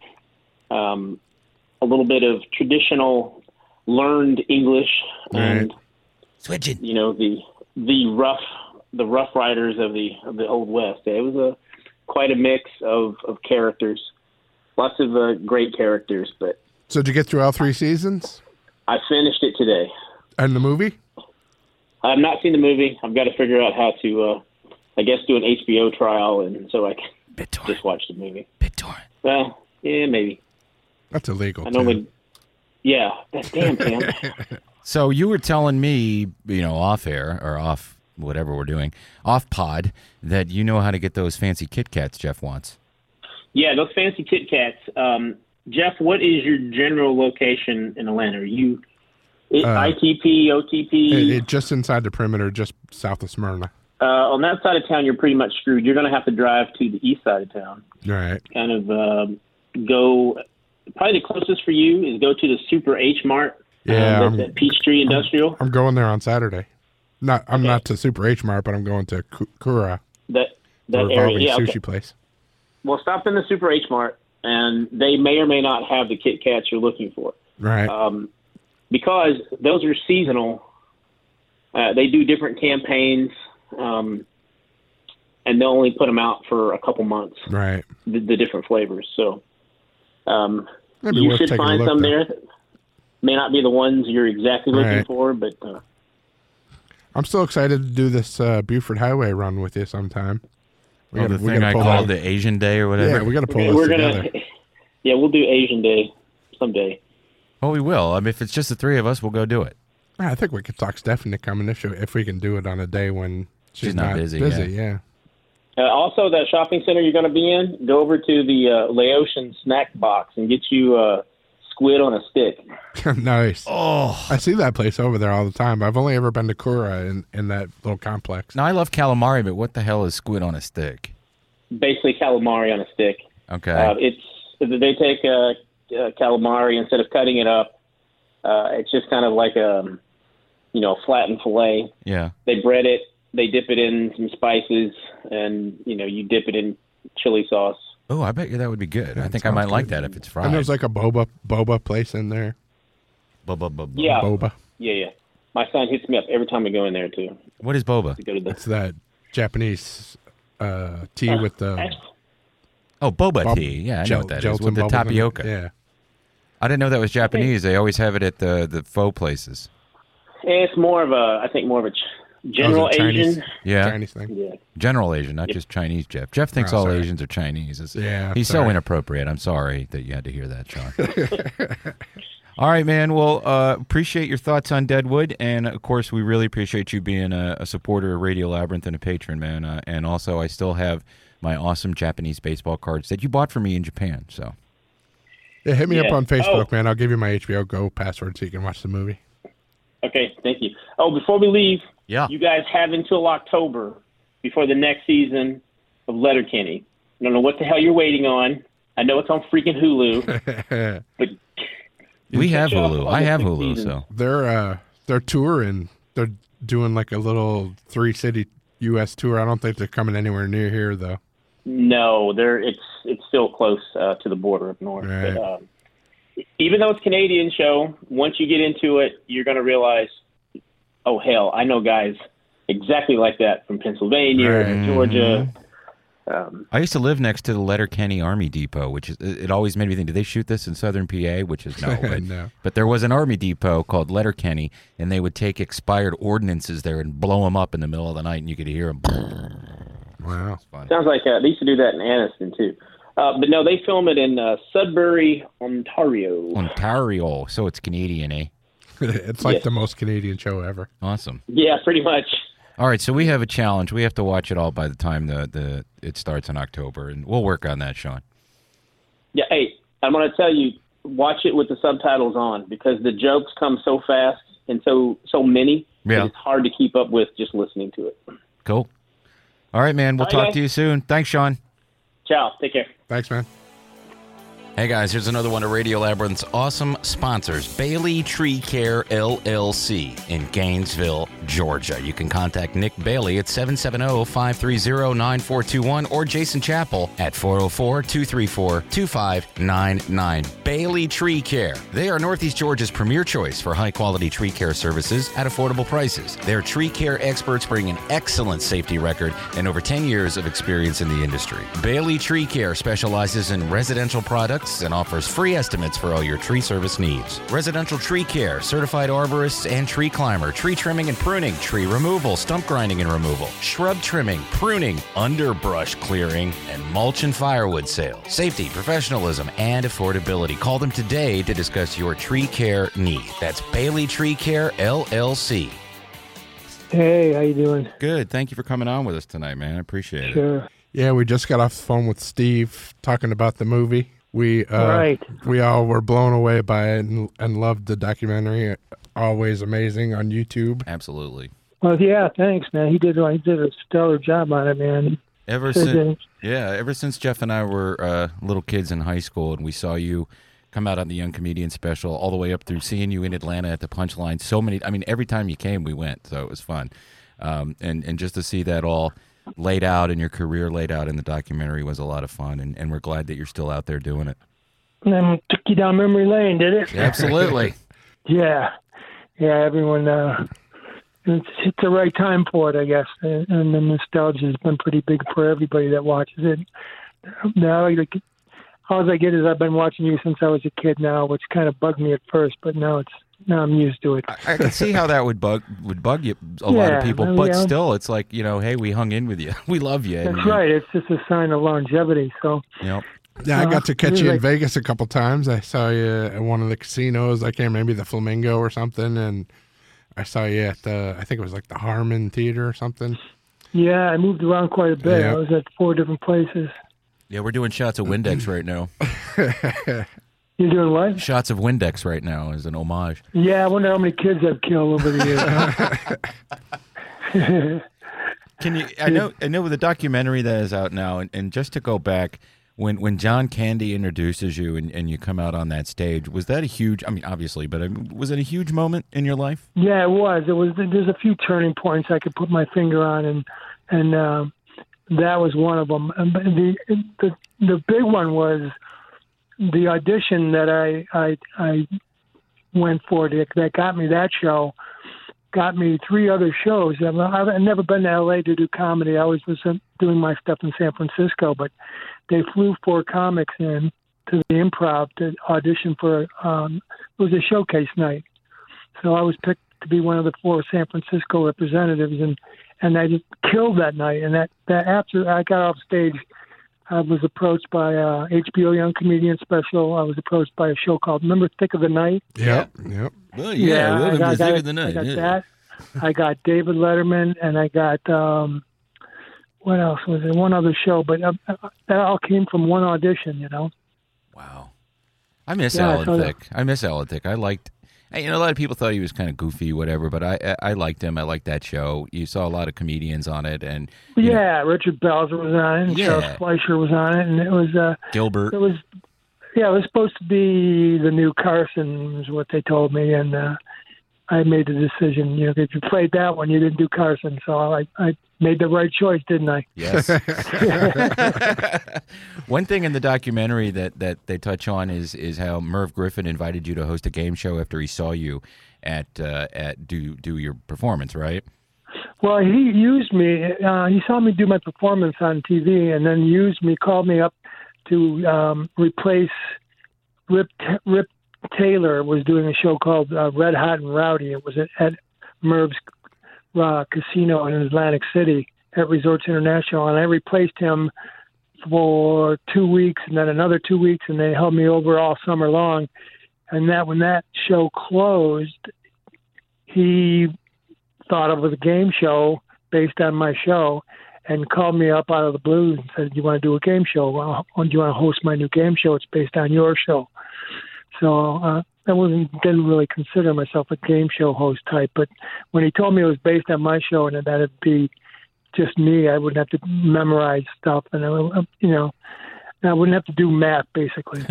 a little bit of traditional learned English, and switching. The rough riders of the Old West. It was quite a mix of characters, lots of great characters. But So did you get through all 3 seasons? I finished it today. And the movie? I've not seen the movie. I've got to figure out how to, I guess, do an HBO trial, and so I can just watch the movie. BitTorrent. Well, yeah, maybe. That's illegal. I know. Yeah, that's damn Tim. So you were telling me, off air or off whatever we're doing, off pod, that you know how to get those fancy Kit Kats Jeff wants. Yeah, those fancy Kit Kats. Jeff, what is your general location in Atlanta? Are you ITP, OTP? Just inside the perimeter, just south of Smyrna. On that side of town, you're pretty much screwed. You're going to have to drive to the east side of town. Right. Kind of go. Probably the closest for you is go to the Super H Mart. Yeah, That's at Peachtree Industrial. I'm going there on Saturday. I'm not to Super H Mart, but I'm going to Kura. That the area, revolving yeah. sushi Okay. place. Well, stop in the Super H Mart, and they may or may not have the Kit Kats you're looking for. Right. Because those are seasonal. They do different campaigns, and they'll only put them out for a couple months. Right. The different flavors. So Maybe you worth should taking a find look, some though. there. That may not be the ones you're exactly looking Right. for, but I'm still excited to do this Buford Highway run with you sometime. We The gotta thing I pull called that- the Asian Day or whatever. Yeah, we got to pull we're this gonna. together. Yeah, we'll do Asian Day someday. Oh, we will. I mean, if it's just the 3 of us, we'll go do it. I think we could talk Stephanie to come in if we can do it on a day when she's not busy, yeah. Also, that shopping center you're going to be in, go over to the Laotian snack box and get you squid on a stick. Nice. Oh, I see that place over there all the time. I've only ever been to Kura in that little complex. now I love calamari, but what the hell is squid on a stick? Basically, calamari on a stick. Okay. They take calamari, instead of cutting it up, it's just kind of like a flattened fillet. Yeah. They bread it, they dip it in some spices, and you dip it in chili sauce. Oh, I bet you that would be good. I think I sounds might like good. that if it's fried. And there's like a boba place in there. Yeah, Boba. yeah. My son hits me up every time we go in there too. What is boba? To go to the It's that Japanese tea with the Oh, boba tea. Yeah, I know what that is. gelatin With the bubbles in it. tapioca. Yeah. I didn't know that was Japanese. They always have it at the faux places. It's more of a general Oh, Chinese, Asian. Yeah. Chinese thing. Yeah. General Asian, not just Chinese, Jeff. Jeff thinks Oh, all sorry. Asians are Chinese. Yeah, He's so sorry. inappropriate. I'm sorry that you had to hear that, Sean. All right, man. Well, appreciate your thoughts on Deadwood. And, of course, we really appreciate you being a supporter of Radio Labyrinth and a patron, man. And also, I still have my awesome Japanese baseball cards that you bought for me in Japan. So, Yeah, hit me up Yeah. on Facebook, Oh. man. I'll give you my HBO Go password so you can watch the movie. Okay, thank you. Oh, before we leave, yeah. you guys have until October before the next season of Letterkenny. I don't know what the hell you're waiting on. I know it's on freaking Hulu, but We have catch up Hulu. on I the have sixth Hulu, season. so. They're touring. They're doing like a little 3-city U.S. tour. I don't think they're coming anywhere near here though. no, it's still close to the border up north. Right. But, even though it's a Canadian show, once you get into it, you're going to realize, oh hell, I know guys exactly like that from Pennsylvania and Georgia. I used to live next to the Letterkenny Army Depot, which is, it always made me think, did they shoot this in southern PA? Which is no. But, No. but there was an Army Depot called Letterkenny, and they would take expired ordnances there and blow them up in the middle of the night, and you could hear them. Wow. Sounds like they used to do that in Anniston too. But no, they film it in Sudbury, Ontario. Ontario, so it's Canadian, eh? It's like the most Canadian show ever. Awesome. Yeah, pretty much. All right, so we have a challenge. We have to watch it all by the time it starts in October, and we'll work on that, Sean. Yeah, hey, I'm going to tell you, watch it with the subtitles on because the jokes come so fast and so many that it's hard to keep up with just listening to it. Cool. All right, man. We'll talk to you soon. Thanks, Sean. Ciao. Take care. Thanks, man. Hey guys, here's another one of Radio Labyrinth's awesome sponsors, Bailey Tree Care LLC in Gainesville, Georgia. You can contact Nick Bailey at 770-530-9421 or Jason Chappell at 404-234-2599. Bailey Tree Care. They are Northeast Georgia's premier choice for high-quality tree care services at affordable prices. Their tree care experts bring an excellent safety record and over 10 years of experience in the industry. Bailey Tree Care specializes in residential products and offers free estimates for all your tree service needs. Residential tree care, certified arborists and tree climber, tree trimming and pruning, tree removal, stump grinding and removal, shrub trimming, pruning, underbrush clearing, and mulch and firewood sales. Safety, professionalism, and affordability. Call them today to discuss your tree care need. That's Bailey Tree Care LLC. Hey, how you doing? Good. Thank you for coming on with us tonight, man. I appreciate it. Sure. Yeah, we just got off the phone with Steve talking about the movie. We all were blown away by it and loved the documentary. Always amazing on YouTube. Absolutely. Well, yeah, thanks, man. He did a stellar job on it, man. Ever since Jeff and I were little kids in high school, and we saw you come out on the Young Comedian special, all the way up through seeing you in Atlanta at the Punchline. Every time you came, we went, so it was fun. And just to see that all laid out and your career laid out in the documentary was a lot of fun, and we're glad that you're still out there doing it. And took you down memory lane, did it? Absolutely. Yeah, everyone, it's the right time for it, I guess, and the nostalgia has been pretty big for everybody that watches it. Now, all I get is I've been watching you since I was a kid now, which kind of bugged me at first, but now I'm used to it. I can see how that would bug you, a lot of people, but still, it's like, hey, we hung in with you. We love you. That's right. It's just a sign of longevity. So. Yep. Yeah, I got to catch you in Vegas a couple times. I saw you at one of the casinos. I can't maybe the Flamingo or something, and I saw you at I think it was like the Harmon Theater or something. Yeah, I moved around quite a bit. I was at 4 different places. Yeah, we're doing shots of Windex right now. You're doing what? Shots of Windex right now as an homage. Yeah, I wonder how many kids I've killed over the years. Can you? I know with the documentary that is out now, and just to go back, when John Candy introduces you and you come out on that stage, was that a huge? I mean, obviously, but was it a huge moment in your life? Yeah, it was. There's a few turning points I could put my finger on, and that was one of them. The big one was the audition that I went for that got me that show. Got me 3 other shows. I've never been to L.A. to do comedy. I always was doing my stuff in San Francisco, but they flew 4 comics in to the Improv to audition for. It was a showcase night, so I was picked to be one of the 4 San Francisco representatives, and I just killed that night. And that after I got off stage, I was approached by HBO Young Comedian special. I was approached by a show called Thick of the Night. Yep. Well, I got Thick of the Night. I got that. I got David Letterman, and I got what else was there? One other show, but that all came from one audition. Wow. I miss Alan Thicke. I liked. A lot of people thought he was kind of goofy, whatever, but I liked him. I liked that show. You saw a lot of comedians on it, and Richard Belzer was on it, and Charles Fleischer was on it, and it was Gilbert. It was supposed to be the new Carson, is what they told me, and I made the decision. If you played that one, you didn't do Carson, so I made the right choice, didn't I? Yes. One thing in the documentary that they touch on is how Merv Griffin invited you to host a game show after he saw you at do your performance, right? Well, he used me. He saw me do my performance on TV, and then called me up to replace Rip Taylor. Was doing a show called Red Hot and Rowdy. It was at Merv's casino in Atlantic City at Resorts International, and I replaced him for 2 weeks and then another 2 weeks, and they held me over all summer long. And when that show closed, he thought of it as a game show based on my show and called me up out of the blue and said, "Do you want to do a game show? Well, do you want to host my new game show? It's based on your show." So I didn't really consider myself a game show host type. But when he told me it was based on my show and that it'd be just me, I wouldn't have to memorize stuff, and I wouldn't have to do math, basically.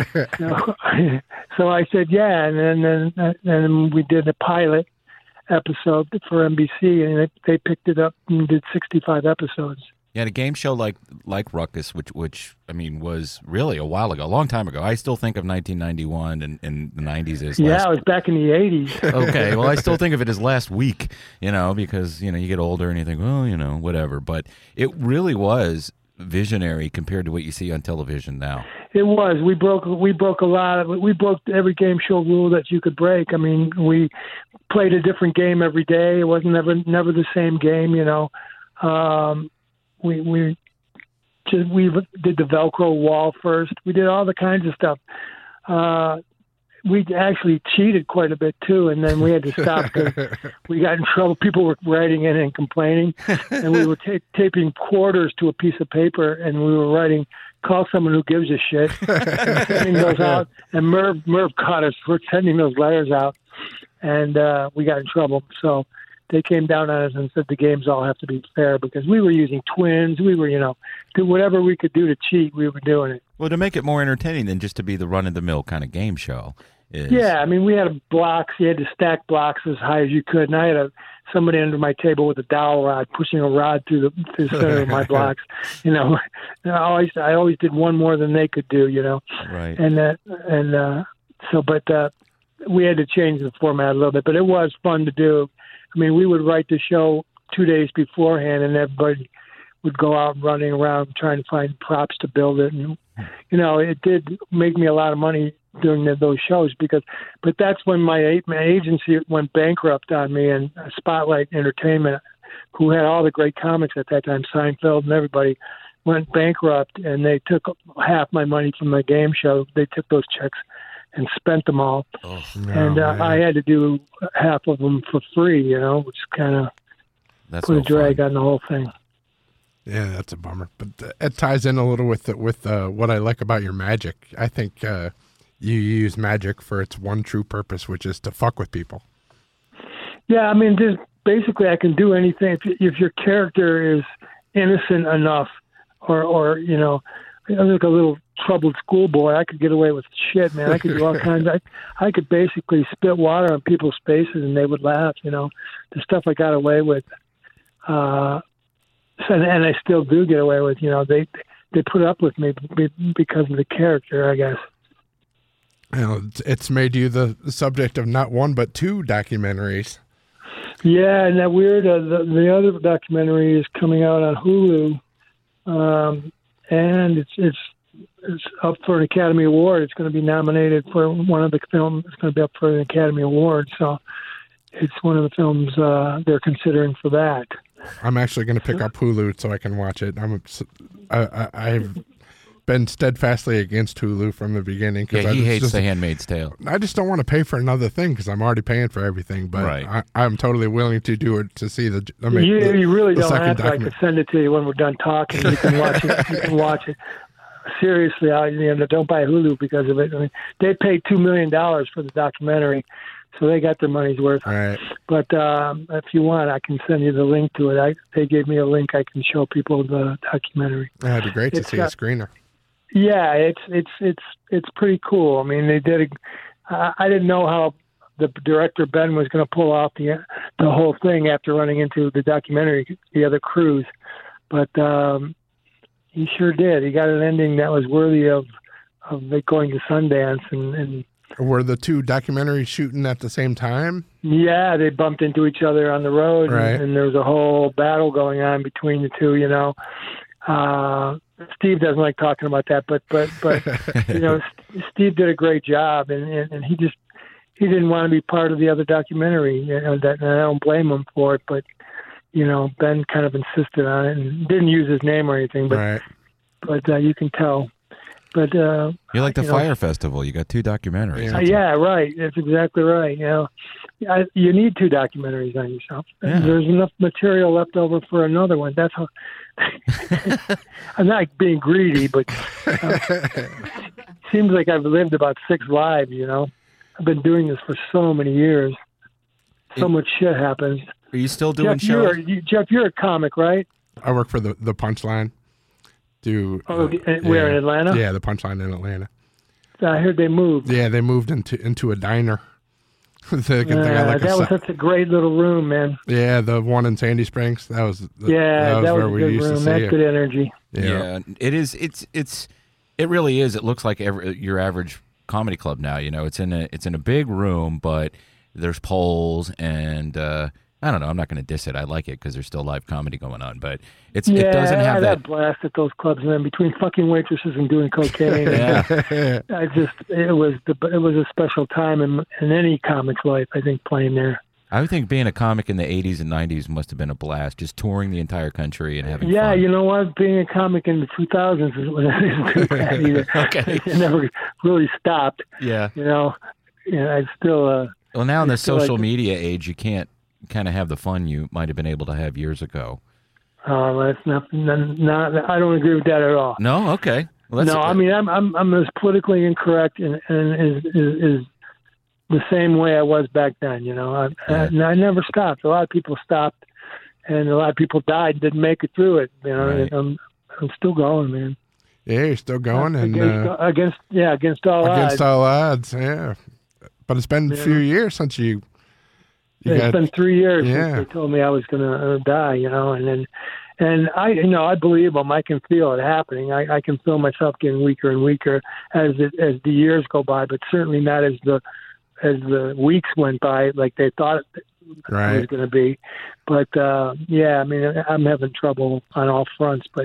So I said, yeah, and then we did a pilot episode for NBC, and they picked it up and did 65 episodes. Yeah, a game show like Ruckus, which I mean was really a while ago, a long time ago. I still think of 1991 and the 90s as it was back in the 80s. Okay, well, I still think of it as last week, because you get older and you think, well, whatever. But it really was visionary compared to what you see on television now. It was. We broke a lot of it. We broke every game show rule that you could break. I mean, we played a different game every day. It wasn't never the same game. We did the Velcro wall first. We did all the kinds of stuff. We actually cheated quite a bit too, and then we had to stop because we got in trouble. People were writing in and complaining, and we were taping quarters to a piece of paper, and we were writing, "Call someone who gives a shit," and sending those out. And Merv caught us for sending those letters out, and we got in trouble. So they came down on us and said the games all have to be fair because we were using twins. We were, do whatever we could do to cheat. We were doing it. Well, to make it more entertaining than just to be the run-of-the-mill kind of game show. Yeah, I mean, we had blocks. You had to stack blocks as high as you could, and I had somebody under my table with a dowel rod pushing a rod through the center of my blocks. I always did one more than they could do. Right. But we had to change the format a little bit, but it was fun to do. I mean, we would write the show 2 days beforehand, and everybody would go out running around trying to find props to build it. And, it did make me a lot of money during those shows but that's when my agency went bankrupt on me, and Spotlight Entertainment, who had all the great comics at that time, Seinfeld and everybody, went bankrupt, and they took half my money from my game show. They took those checks and spent them all. I had to do half of them for free, which kind of put a drag on the whole thing. Yeah, that's a bummer. But it ties in a little with what I like about your magic. I think you use magic for its one true purpose, which is to fuck with people. Yeah, I mean, just basically I can do anything. If your character is innocent enough or like a little troubled schoolboy, I could get away with shit, man. I could do all kinds. I could basically spit water on people's faces and they would laugh. The stuff I got away with, and I still do get away with. They put up with me because of the character, I guess. It's made you the subject of not one but two documentaries. Yeah, and that weird. The other documentary is coming out on Hulu, and it's up for an Academy Award. It's going to be nominated for one of the films. It's going to be up for an Academy Award. So it's one of the films they're considering for that. I'm actually going to pick up Hulu so I can watch it. I've been steadfastly against Hulu from the beginning. Yeah, he hates The Handmaid's Tale. I just don't want to pay for another thing because I'm already paying for everything. But right. I'm totally willing to do it to see the. You really don't have to. I can send it to you when we're done talking. You can watch it. You can watch it. Seriously, don't buy Hulu because of it. I mean, they paid $2 million for the documentary, so they got their money's worth. All right. But if you want, I can send you the link to it. They gave me a link. I can show people the documentary. That'd be great to see a screener. Yeah, it's pretty cool. I mean, they did. I didn't know how the director Ben was going to pull off the whole thing after running into the documentary, the other crews, but he sure did. He got an ending that was worthy of it going to Sundance. And were the two documentaries shooting at the same time? Yeah, they bumped into each other on the road, right. and there was a whole battle going on between the two. Steve doesn't like talking about that, but Steve did a great job, and he didn't want to be part of the other documentary. And I don't blame him for it, but Ben kind of insisted on it and didn't use his name or anything. But right. but you can tell. But you're like the Fire Festival. You got 2 documentaries. Yeah, right. That's exactly right. You need 2 documentaries on yourself. Yeah. There's enough material left over for another one. That's how. I'm not being greedy, but seems like I've lived about 6 lives. I've been doing this for so many years. So much shit happens. Are you still doing shows? Jeff, you're a comic, right? I work for the Punchline. Where in Atlanta? Yeah, the Punchline in Atlanta. I heard they moved. Yeah, they moved into a diner. That was such a great little room, man. Yeah, the one in Sandy Springs. That was that was where we used to see it. That's good energy. Yeah, it is. It really is. It looks like your average comedy club now. It's in a big room, but there's poles and. I don't know. I'm not going to diss it. I like it because there's still live comedy going on, but it doesn't have that blast at those clubs, man. Between fucking waitresses and doing cocaine, it was a special time in any comic's life. I think playing there. I would think being a comic in the 80s and 90s must have been a blast, just touring the entire country and having fun. You know what? Being a comic in the 2000s isn't too bad either. Okay, it never really stopped. Yeah, I still. Well, now in the social media age, you can't kind of have the fun you might have been able to have years ago. That's not. I don't agree with that at all. No, okay. Well, I mean, I'm as politically incorrect and is the same way I was back then. I never stopped. A lot of people stopped, and a lot of people died, didn't make it through it. Right. I'm still going, man. Yeah, you're still going, against all odds. Against all odds, yeah. But it's been a few years since you. It's been 3 years since they told me I was going to die, and I believe them. I can feel it happening. I can feel myself getting weaker and weaker as the years go by, but certainly not as the weeks went by like they thought it was going to be. But I mean, I'm having trouble on all fronts, but.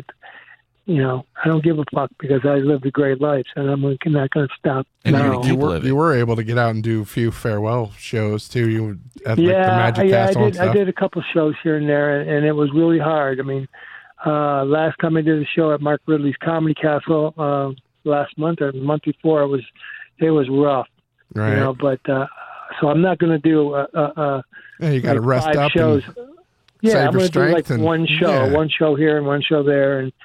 I don't give a fuck because I lived a great life, and I'm not going to stop. And you were able to get out and do a few farewell shows too. You at the Magic Castle and stuff. I did a couple shows here and there, and it was really hard. I mean, last time I did a show at Mark Ridley's Comedy Castle last month or the month before, it was rough. Right. But so I'm not going to do you got to rest up shows. I'm going to do like one show here and one show there, and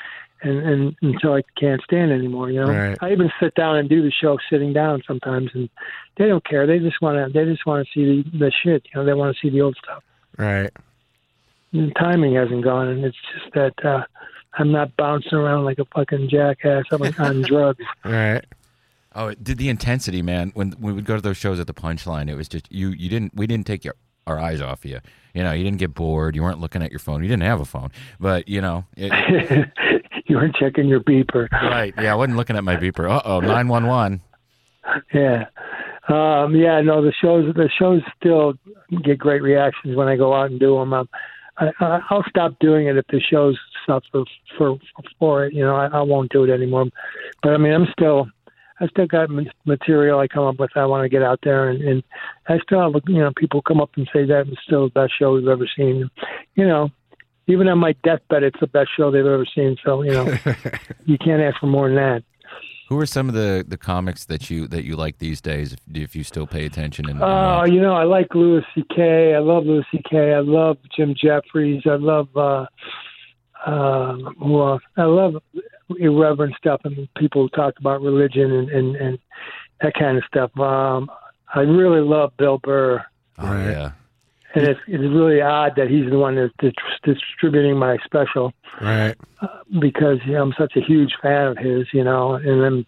until I can't stand anymore, Right. I even sit down and do the show sitting down sometimes, and they don't care. They just want to see the shit. They want to see the old stuff. Right. And the timing hasn't gone, and it's just that I'm not bouncing around like a fucking jackass on drugs. Right. Oh, the intensity, man. When we would go to those shows at the Punchline, it was just we didn't take our eyes off you. You didn't get bored. You weren't looking at your phone. You didn't have a phone, but you weren't checking your beeper. Right. Yeah, I wasn't looking at my beeper. 911. Yeah. No, the shows still get great reactions when I go out and do them. I'll stop doing it if the shows suffer for it. I won't do it anymore. But I mean, I still got material I come up with. I want to get out there, and I still have, people come up and say that was still the best show we've ever seen. Even on my deathbed, it's the best show they've ever seen. So, you can't ask for more than that. Who are some of the comics that you like these days, if you still pay attention? I like Louis C.K. I love Louis C.K. I love Jim Jeffries. I love I love irreverent stuff and people who talk about religion and that kind of stuff. I really love Bill Burr. Oh, yeah. And it's really odd that he's the one that's distributing my special, right? Because I'm such a huge fan of his, and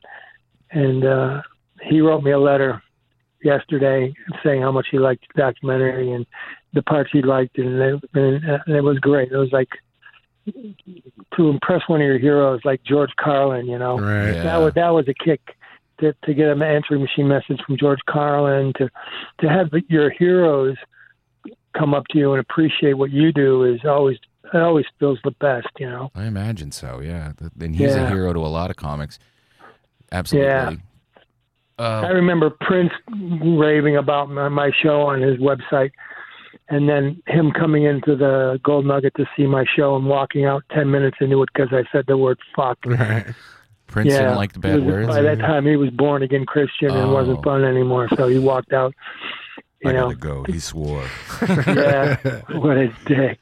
he wrote me a letter yesterday saying how much he liked the documentary and the parts he liked, and it was great. It was like to impress one of your heroes like George Carlin, Right. Yeah. That was a kick to get an answering machine message from George Carlin, to have your heroes come up to you and appreciate what you do it always feels the best, I imagine so, yeah. And he's a hero to a lot of comics. Absolutely. Yeah. I remember Prince raving about my show on his website, and then him coming into the Gold Nugget to see my show and walking out 10 minutes into it because I said the word fuck. Right. Prince didn't like the bad words. By that time, he was born again Christian and wasn't fun anymore, so he walked out. I gotta go. He swore. Yeah, what a dick.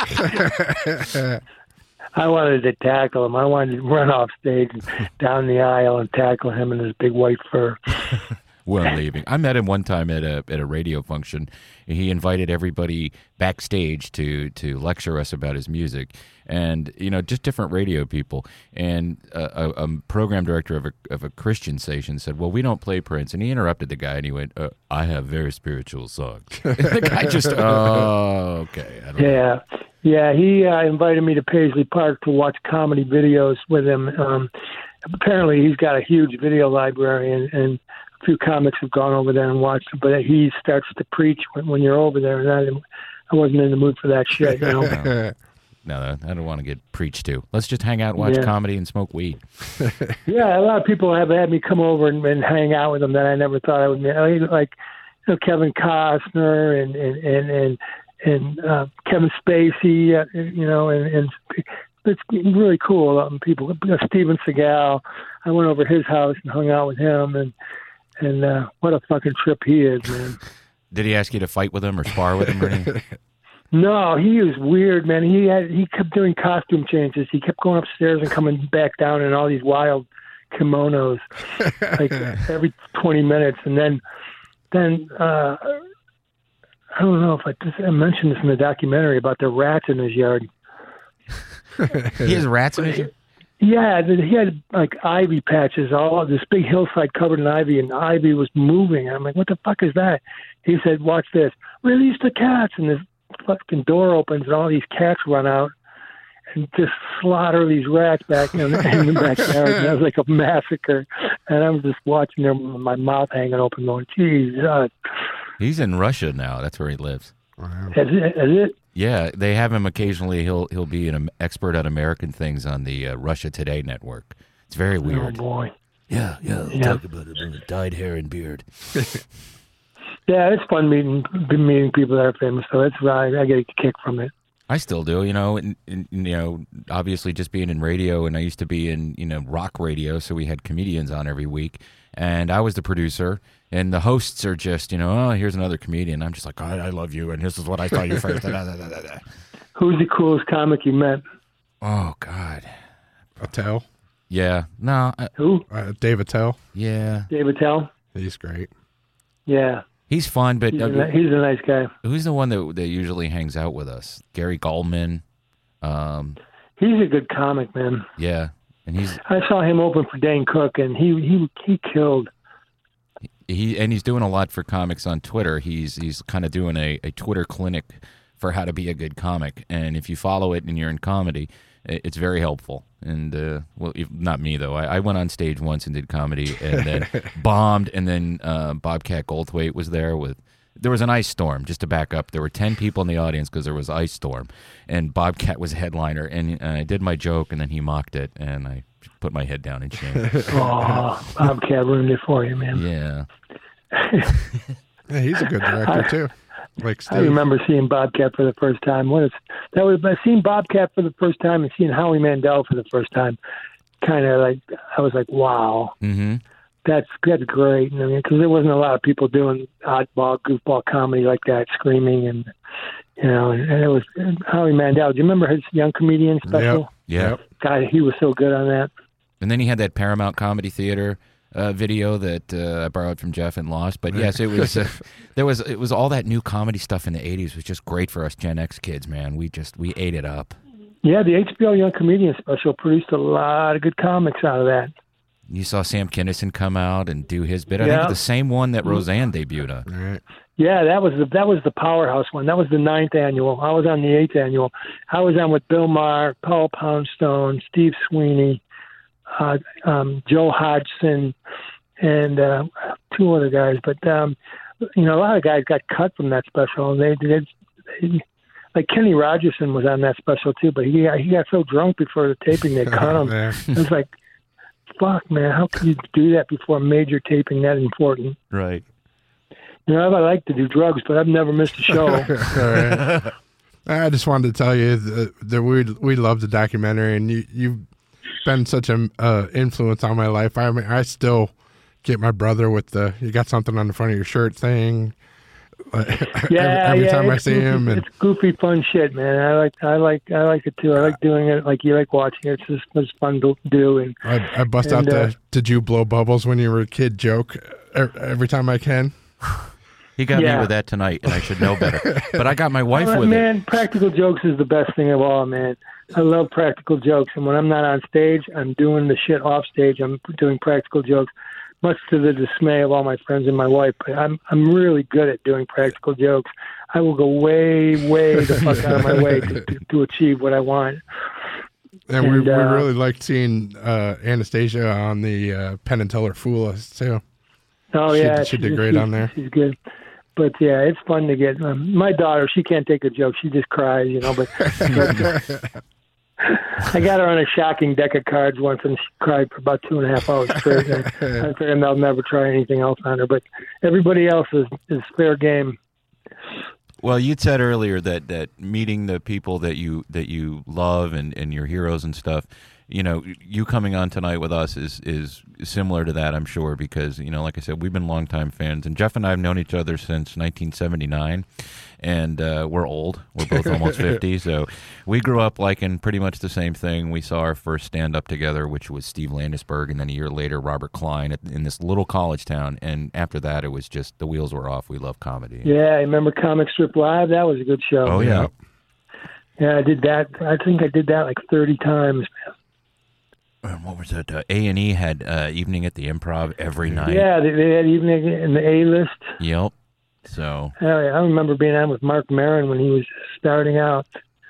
I wanted to tackle him. I wanted to run off stage and down the aisle and tackle him in his big white fur. We're leaving. I met him one time at a radio function. He invited everybody backstage to lecture us about his music, and just different radio people. And a program director of a Christian station said, "Well, we don't play Prince." And he interrupted the guy, and he went, "I have very spiritual songs." The guy just, okay. I don't know. Yeah. He invited me to Paisley Park to watch comedy videos with him. Apparently, he's got a huge video library, and a few comics have gone over there and watched it, but he starts to preach when you're over there, and I wasn't in the mood for that shit, No, I don't want to get preached to. Let's just hang out and watch comedy and smoke weed. Yeah, a lot of people have had me come over and hang out with them that I never thought I would meet. Like Kevin Costner and Kevin Spacey, and it's really cool. People, Steven Seagal, I went over to his house and hung out with him, and what a fucking trip he is, man. Did he ask you to fight with him or spar with him or anything? No, he was weird, man. He kept doing costume changes. He kept going upstairs and coming back down in all these wild kimonos, like every 20 minutes. And then I don't know if I mentioned this in the documentary about the rats in his yard. He has rats in his yard? Yeah, he had like ivy patches, all of this big hillside covered in ivy, and ivy was moving. I'm like, what the fuck is that? He said, watch this. Release the cats. And this fucking door opens, and all these cats run out and just slaughter these rats back in the backyard. And it was like a massacre. And I'm just watching them with my mouth hanging open going, Jesus. He's in Russia now. That's where he lives. Wow. Is it? Yeah, they have him occasionally. He'll be an expert on American things on the Russia Today network. It's very weird. Oh, boy. Yeah. Talk about it with dyed hair and beard. Yeah, it's fun meeting people that are famous. So that's right. I get a kick from it. I still do, and obviously just being in radio, and I used to be in, rock radio, so we had comedians on every week, and I was the producer, and the hosts are just, oh, here's another comedian. I'm just like, I love you, and this is what I saw you first. Who's the coolest comic you met? Oh, God. Attell? Yeah. No. Who? Dave Attell. Yeah. Dave Attell? He's great. Yeah. He's fun, but he's a nice guy. Who's the one that usually hangs out with us? Gary Goldman. He's a good comic, man. Yeah, and I saw him open for Dane Cook, and he killed. He's doing a lot for comics on Twitter. He's kind of doing a Twitter clinic for how to be a good comic, and if you follow it and you're in comedy, it's very helpful. And not me though. I went on stage once and did comedy, and then bombed. And then Bobcat Goldthwait was there there was an ice storm. Just to back up, there were 10 people in the audience because there was ice storm, and Bobcat was a headliner. And I did my joke, and then he mocked it, and I put my head down in shame. Oh, Bobcat ruined it for you, man. Yeah. Yeah, he's a good director too. Like Steve. I remember seeing Bobcat for the first time. Seeing Bobcat for the first time and seeing Howie Mandel for the first time. Kind of like, I was like, wow, that's great. I mean, because there wasn't a lot of people doing oddball, goofball comedy like that, screaming and and it was Howie Mandel. Do you remember his Young Comedian special? Yep. God, he was so good on that. And then he had that Paramount Comedy Theater video that I borrowed from Jeff and lost. But yes, it was it was all that new comedy stuff in the 80s was just great for us Gen X kids, man. We ate it up. Yeah, the HBO Young Comedian special produced a lot of good comics out of that. You saw Sam Kinison come out and do his bit. I think the same one that Roseanne debuted on. Right. Yeah, that was the Powerhouse one. That was the 9th annual. I was on the 8th annual. I was on with Bill Maher, Paul Poundstone, Steve Sweeney, Joe Hodgson, and 2 other guys. But a lot of guys got cut from that special, and they like Kenny Rogerson was on that special too. But he got so drunk before the taping they cut him. It was like, fuck, man, how can you do that before a major taping that important? Right. You know, I like to do drugs, but I've never missed a show. All right. I just wanted to tell you that we love the documentary, and you've been such an influence on my life. I mean, I still get my brother with the "you got something on the front of your shirt" thing. Every time I see him, and it's goofy, fun shit, man. I like it too. I like doing it. Like you like watching it. It's fun to do. And I bust out the "did you blow bubbles when you were a kid" joke every time I can. He got me with that tonight, and I should know better. But I got my wife with it. Man, practical jokes is the best thing of all, man. I love practical jokes, and when I'm not on stage, I'm doing the shit off stage. I'm doing practical jokes, much to the dismay of all my friends and my wife. But I'm really good at doing practical jokes. I will go way the fuck out of my way to achieve what I want. And we really liked seeing Anastasia on the Penn and Teller Fool Us, too. Oh, yeah. She did great on there. She's good. But, yeah, it's fun to get. My daughter, she can't take a joke. She just cries, you know. But I got her on a shocking deck of cards once, and she cried for about 2.5 hours straight. I figured I'll never try anything else on her. But everybody else is fair game. Well, you said earlier that meeting the people that you love and your heroes and stuff, you know, you coming on tonight with us is similar to that, I'm sure, because, you know, like I said, we've been longtime fans, and Jeff and I have known each other since 1979, and we're old. We're both almost 50, so we grew up liking pretty much the same thing. We saw our first stand-up together, which was Steve Landesberg, and then a year later, Robert Klein in this little college town, and after that, it was just the wheels were off. We love comedy. Yeah, I remember Comic Strip Live. That was a good show. Oh, yeah. Yeah, I did that. I think I did that like 30 times. What was it? A&E had Evening at the Improv every night. Yeah, they had Evening in the A-list. Yep. So I remember being on with Mark Maron when he was starting out.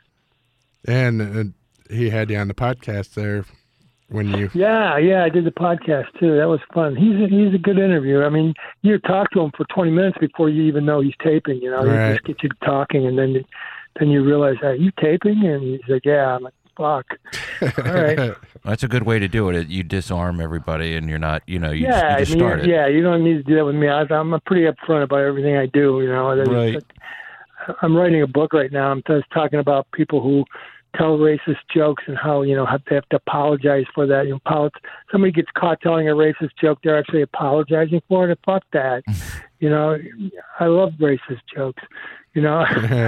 And he had you on the podcast there when you... Yeah, I did the podcast too. That was fun. He's a good interviewer. I mean, you talk to him for 20 minutes before you even know he's taping, you know. Right. He just gets you talking, and then you realize, are you taping? And he's like, yeah. I'm like, fuck. All right. That's a good way to do it. You disarm everybody, and you're not, you know, you yeah, just start it. Yeah, you don't need to do that with me. I'm pretty upfront about everything I do, you know. Right. I'm writing a book right now. I'm just talking about people who tell racist jokes and how, you know, they have to apologize for that. You know, somebody gets caught telling a racist joke, they're actually apologizing for it. Fuck that. You know, I love racist jokes. You know,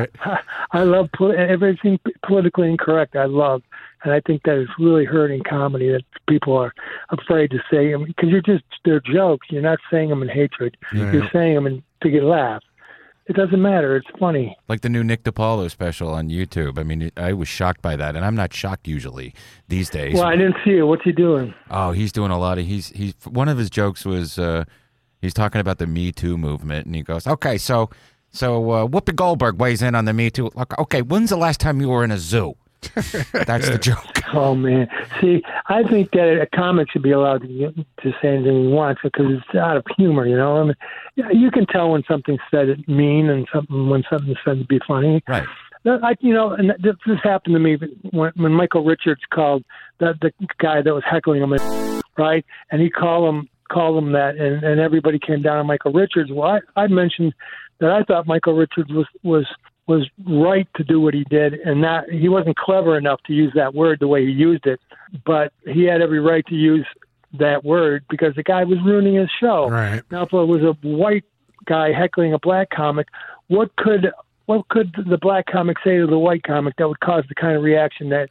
I love everything politically incorrect. I love, and I think that is really hurting comedy that people are afraid to say them because they're jokes. You're not saying them in hatred. Yeah. You're saying them to get a laugh. It doesn't matter. It's funny. Like the new Nick DiPaolo special on YouTube. I mean, I was shocked by that, and I'm not shocked usually these days. Well, I didn't see it. What's he doing? Oh, he's doing a lot of. He's one of his jokes was he's talking about the Me Too movement, and he goes, "Okay, so Whoopi Goldberg weighs in on the Me Too. Okay, when's the last time you were in a zoo?" That's the joke. Oh, man. See, I think that a comic should be allowed to say anything he wants because it's out of humor, you know? I mean, you can tell when something's said mean and when something's said to be funny. Right. You know, and this happened to me when Michael Richards called the guy that was heckling him, right? And he called him that, and everybody came down on Michael Richards. Well, I mentioned that I thought Michael Richards was right to do what he did, and that he wasn't clever enough to use that word the way he used it, but he had every right to use that word because the guy was ruining his show. Right. Now, if it was a white guy heckling a black comic, what could the black comic say to the white comic that would cause the kind of reaction that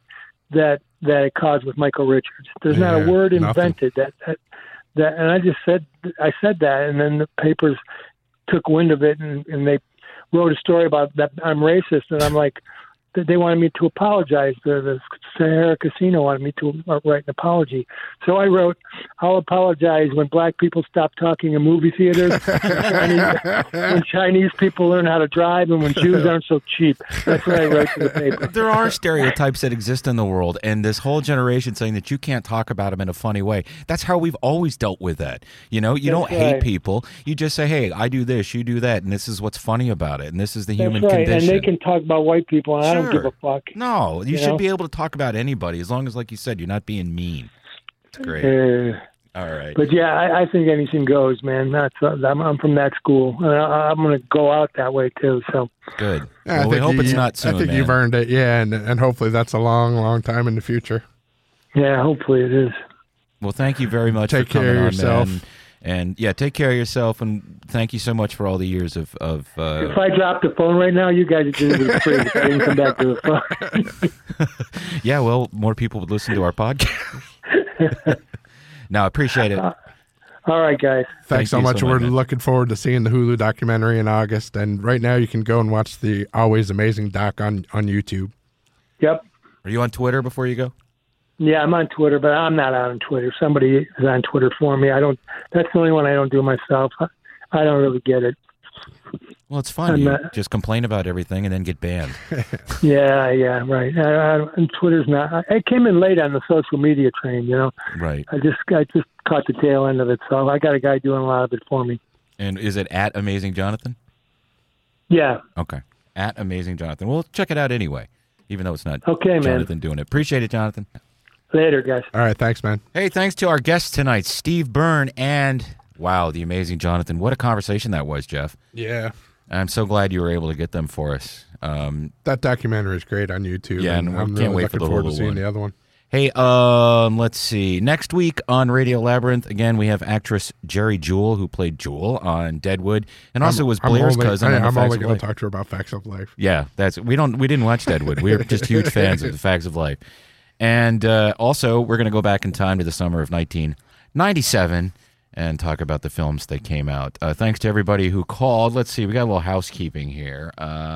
it caused with Michael Richards? There's not a word invented that, and I said that, and then the papers took wind of it, and they wrote a story about that I'm racist, and I'm like, they wanted me to apologize. The Sahara Casino wanted me to write an apology. So I wrote, I'll apologize when black people stop talking in movie theaters, when Chinese people learn how to drive, and when Jews aren't so cheap. That's what I wrote to the paper. There are stereotypes that exist in the world, and this whole generation saying that you can't talk about them in a funny way. That's how we've always dealt with that. You know, you don't hate people. You just say, hey, I do this, you do that, and this is what's funny about it, and this is the human condition. And they can talk about white people, and I don't give a fuck. No, you should be able to talk about anybody as long as, like you said, you're not being mean. It's great. All right. But yeah, I think anything goes, man. I'm from that school, and I'm going to go out that way too. So good. Yeah, well, we hope it's not soon. I think you've earned it, yeah, and hopefully that's a long, long time in the future. Yeah, hopefully it is. Well, thank you very much Take for coming care of on, yourself. man. And yeah, take care of yourself, and thank you so much for all the years of If I drop the phone right now, you guys are going to be free. If I didn't come back to the phone. Yeah, well, more people would listen to our podcast. No, I appreciate it. All right, guys. Thanks so much. We're looking forward to seeing the Hulu documentary in August. And right now, you can go and watch the Always Amazing doc on YouTube. Yep. Are you on Twitter before you go? Yeah, I'm on Twitter, but I'm not on Twitter. Somebody is on Twitter for me. That's the only one I don't do myself. I don't really get it. Well, it's fun. You just complain about everything and then get banned. Yeah, right. And Twitter's not. I came in late on the social media train, you know. Right. I just caught the tail end of it, so I got a guy doing a lot of it for me. And is it at Amazing Jonathan? Yeah. Okay. At Amazing Jonathan. Well, check it out anyway, even though it's not Okay, Jonathan man. doing it. Appreciate it, Jonathan. Later, guys. All right, thanks, man. Hey, thanks to our guests tonight, Steve Byrne and, wow, the Amazing Jonathan. What a conversation that was, Jeff. Yeah. I'm so glad you were able to get them for us. That documentary is great on YouTube. Yeah, and I'm can't really wait for looking the forward to Hulu seeing one. the other one. Hey, let's see. Next week on Radio Labyrinth, again, we have actress Jerry Jewell, who played Jewel on Deadwood, and also was Blair's cousin. I'm only going going to talk to her about Facts of Life. Yeah, we didn't watch Deadwood. We're just huge fans of the Facts of Life. And also, we're going to go back in time to the summer of 1997 and talk about the films that came out. Thanks to everybody who called. Let's see, we got a little housekeeping here.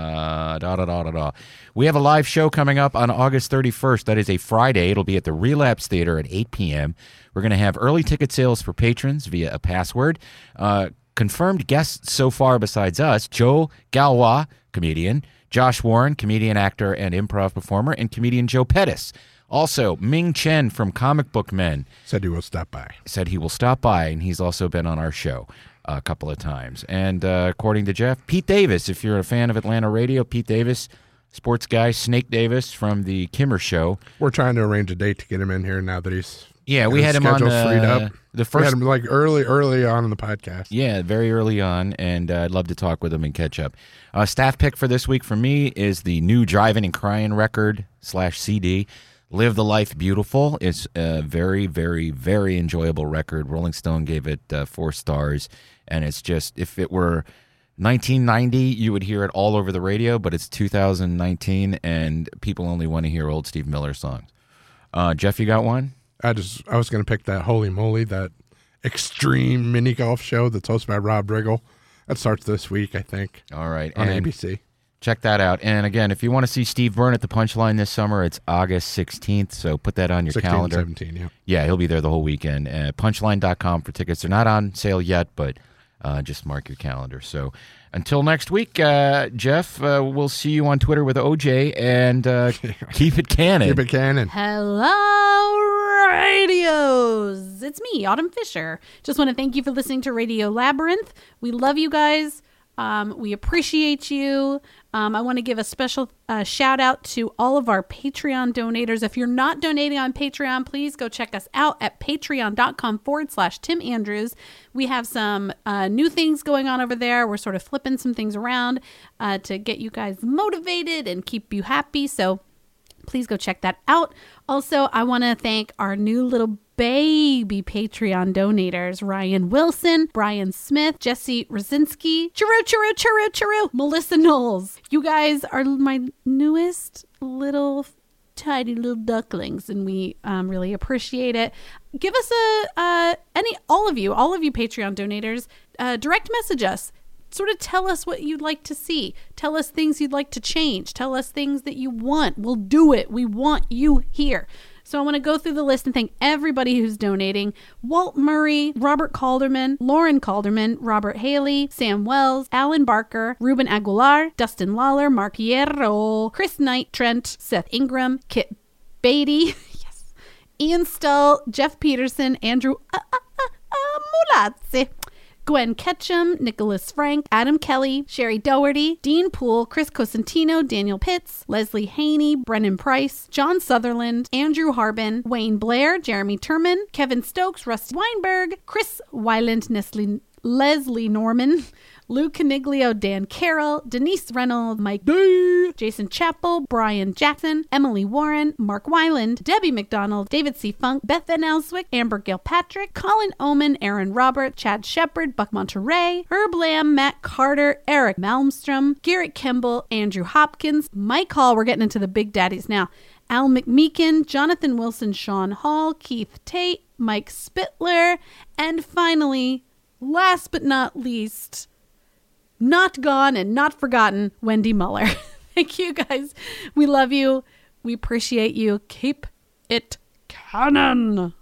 We have a live show coming up on August 31st. That is a Friday. It'll be at the Relapse Theater at 8 p.m. We're going to have early ticket sales for patrons via a password. Confirmed guests so far besides us, Joe Galwa, comedian, Josh Warren, comedian, actor, and improv performer, and comedian Joe Pettis. Also, Ming Chen from Comic Book Men said he will stop by. And he's also been on our show a couple of times. And according to Jeff, Pete Davis, if you're a fan of Atlanta radio, Pete Davis, sports guy, Snake Davis from the Kimmer Show. We're trying to arrange a date to get him in here now that he's we had him on freed up. The first. We had him like early on in the podcast. Yeah, very early on, and I'd love to talk with him and catch up. Staff pick for this week for me is the new Driving and Crying record /CD. Live the Life Beautiful. It's a very, very, very enjoyable record. Rolling Stone gave it 4 stars, and it's just, if it were 1990, you would hear it all over the radio, but it's 2019, and people only want to hear old Steve Miller songs. Jeff, you got one? I was going to pick that Holy Moly, that extreme mini golf show that's hosted by Rob Riggle. That starts this week, I think. All right. On and ABC. Check that out. And again, if you want to see Steve Byrne at the Punchline this summer, it's August 16th. So put that on your 16, calendar. 17, yeah. Yeah, he'll be there the whole weekend. Punchline.com for tickets. They're not on sale yet, but just mark your calendar. So until next week, Jeff, we'll see you on Twitter with OJ, and keep it canon. Keep it canon. Hello, radios. It's me, Autumn Fisher. Just want to thank you for listening to Radio Labyrinth. We love you guys. We appreciate you. I want to give a special shout out to all of our Patreon donators. If you're not donating on Patreon, please go check us out at patreon.com/Tim Andrews. We have some new things going on over there. We're sort of flipping some things around to get you guys motivated and keep you happy. So please go check that out. Also, I want to thank our new little baby Patreon donators: Ryan Wilson, Brian Smith, Jesse Rosinski, Churu, Melissa Knowles. You guys are my newest little tiny little ducklings, and we really appreciate it. Give us all of you Patreon donators, direct message us. Sort of tell us what you'd like to see. Tell us things you'd like to change. Tell us things that you want. We'll do it. We want you here. So I want to go through the list and thank everybody who's donating: Walt Murray, Robert Calderman, Lauren Calderman, Robert Haley, Sam Wells, Alan Barker, Ruben Aguilar, Dustin Lawler, Mark Hierro, Chris Knight, Trent, Seth Ingram, Kit Beatty, yes, Ian Stull, Jeff Peterson, Andrew Mulazzi, Gwen Ketchum, Nicholas Frank, Adam Kelly, Sherry Doherty, Dean Poole, Chris Cosentino, Daniel Pitts, Leslie Haney, Brennan Price, John Sutherland, Andrew Harbin, Wayne Blair, Jeremy Turman, Kevin Stokes, Rusty Weinberg, Chris Weiland, Leslie Norman, Lou Caniglio, Dan Carroll, Denise Reynolds, Mike D, Jason Chappell, Brian Jackson, Emily Warren, Mark Weiland, Debbie McDonald, David C. Funk, Beth Van Elswick, Amber Gilpatrick, Colin Oman, Aaron Robert, Chad Shepard, Buck Monterey, Herb Lamb, Matt Carter, Eric Malmstrom, Garrett Kimball, Andrew Hopkins, Mike Hall, we're getting into the big daddies now, Al McMeekin, Jonathan Wilson, Sean Hall, Keith Tate, Mike Spittler, and finally, last but not least, not gone and not forgotten, Wendy Muller. Thank you guys. We love you. We appreciate you. Keep it canon.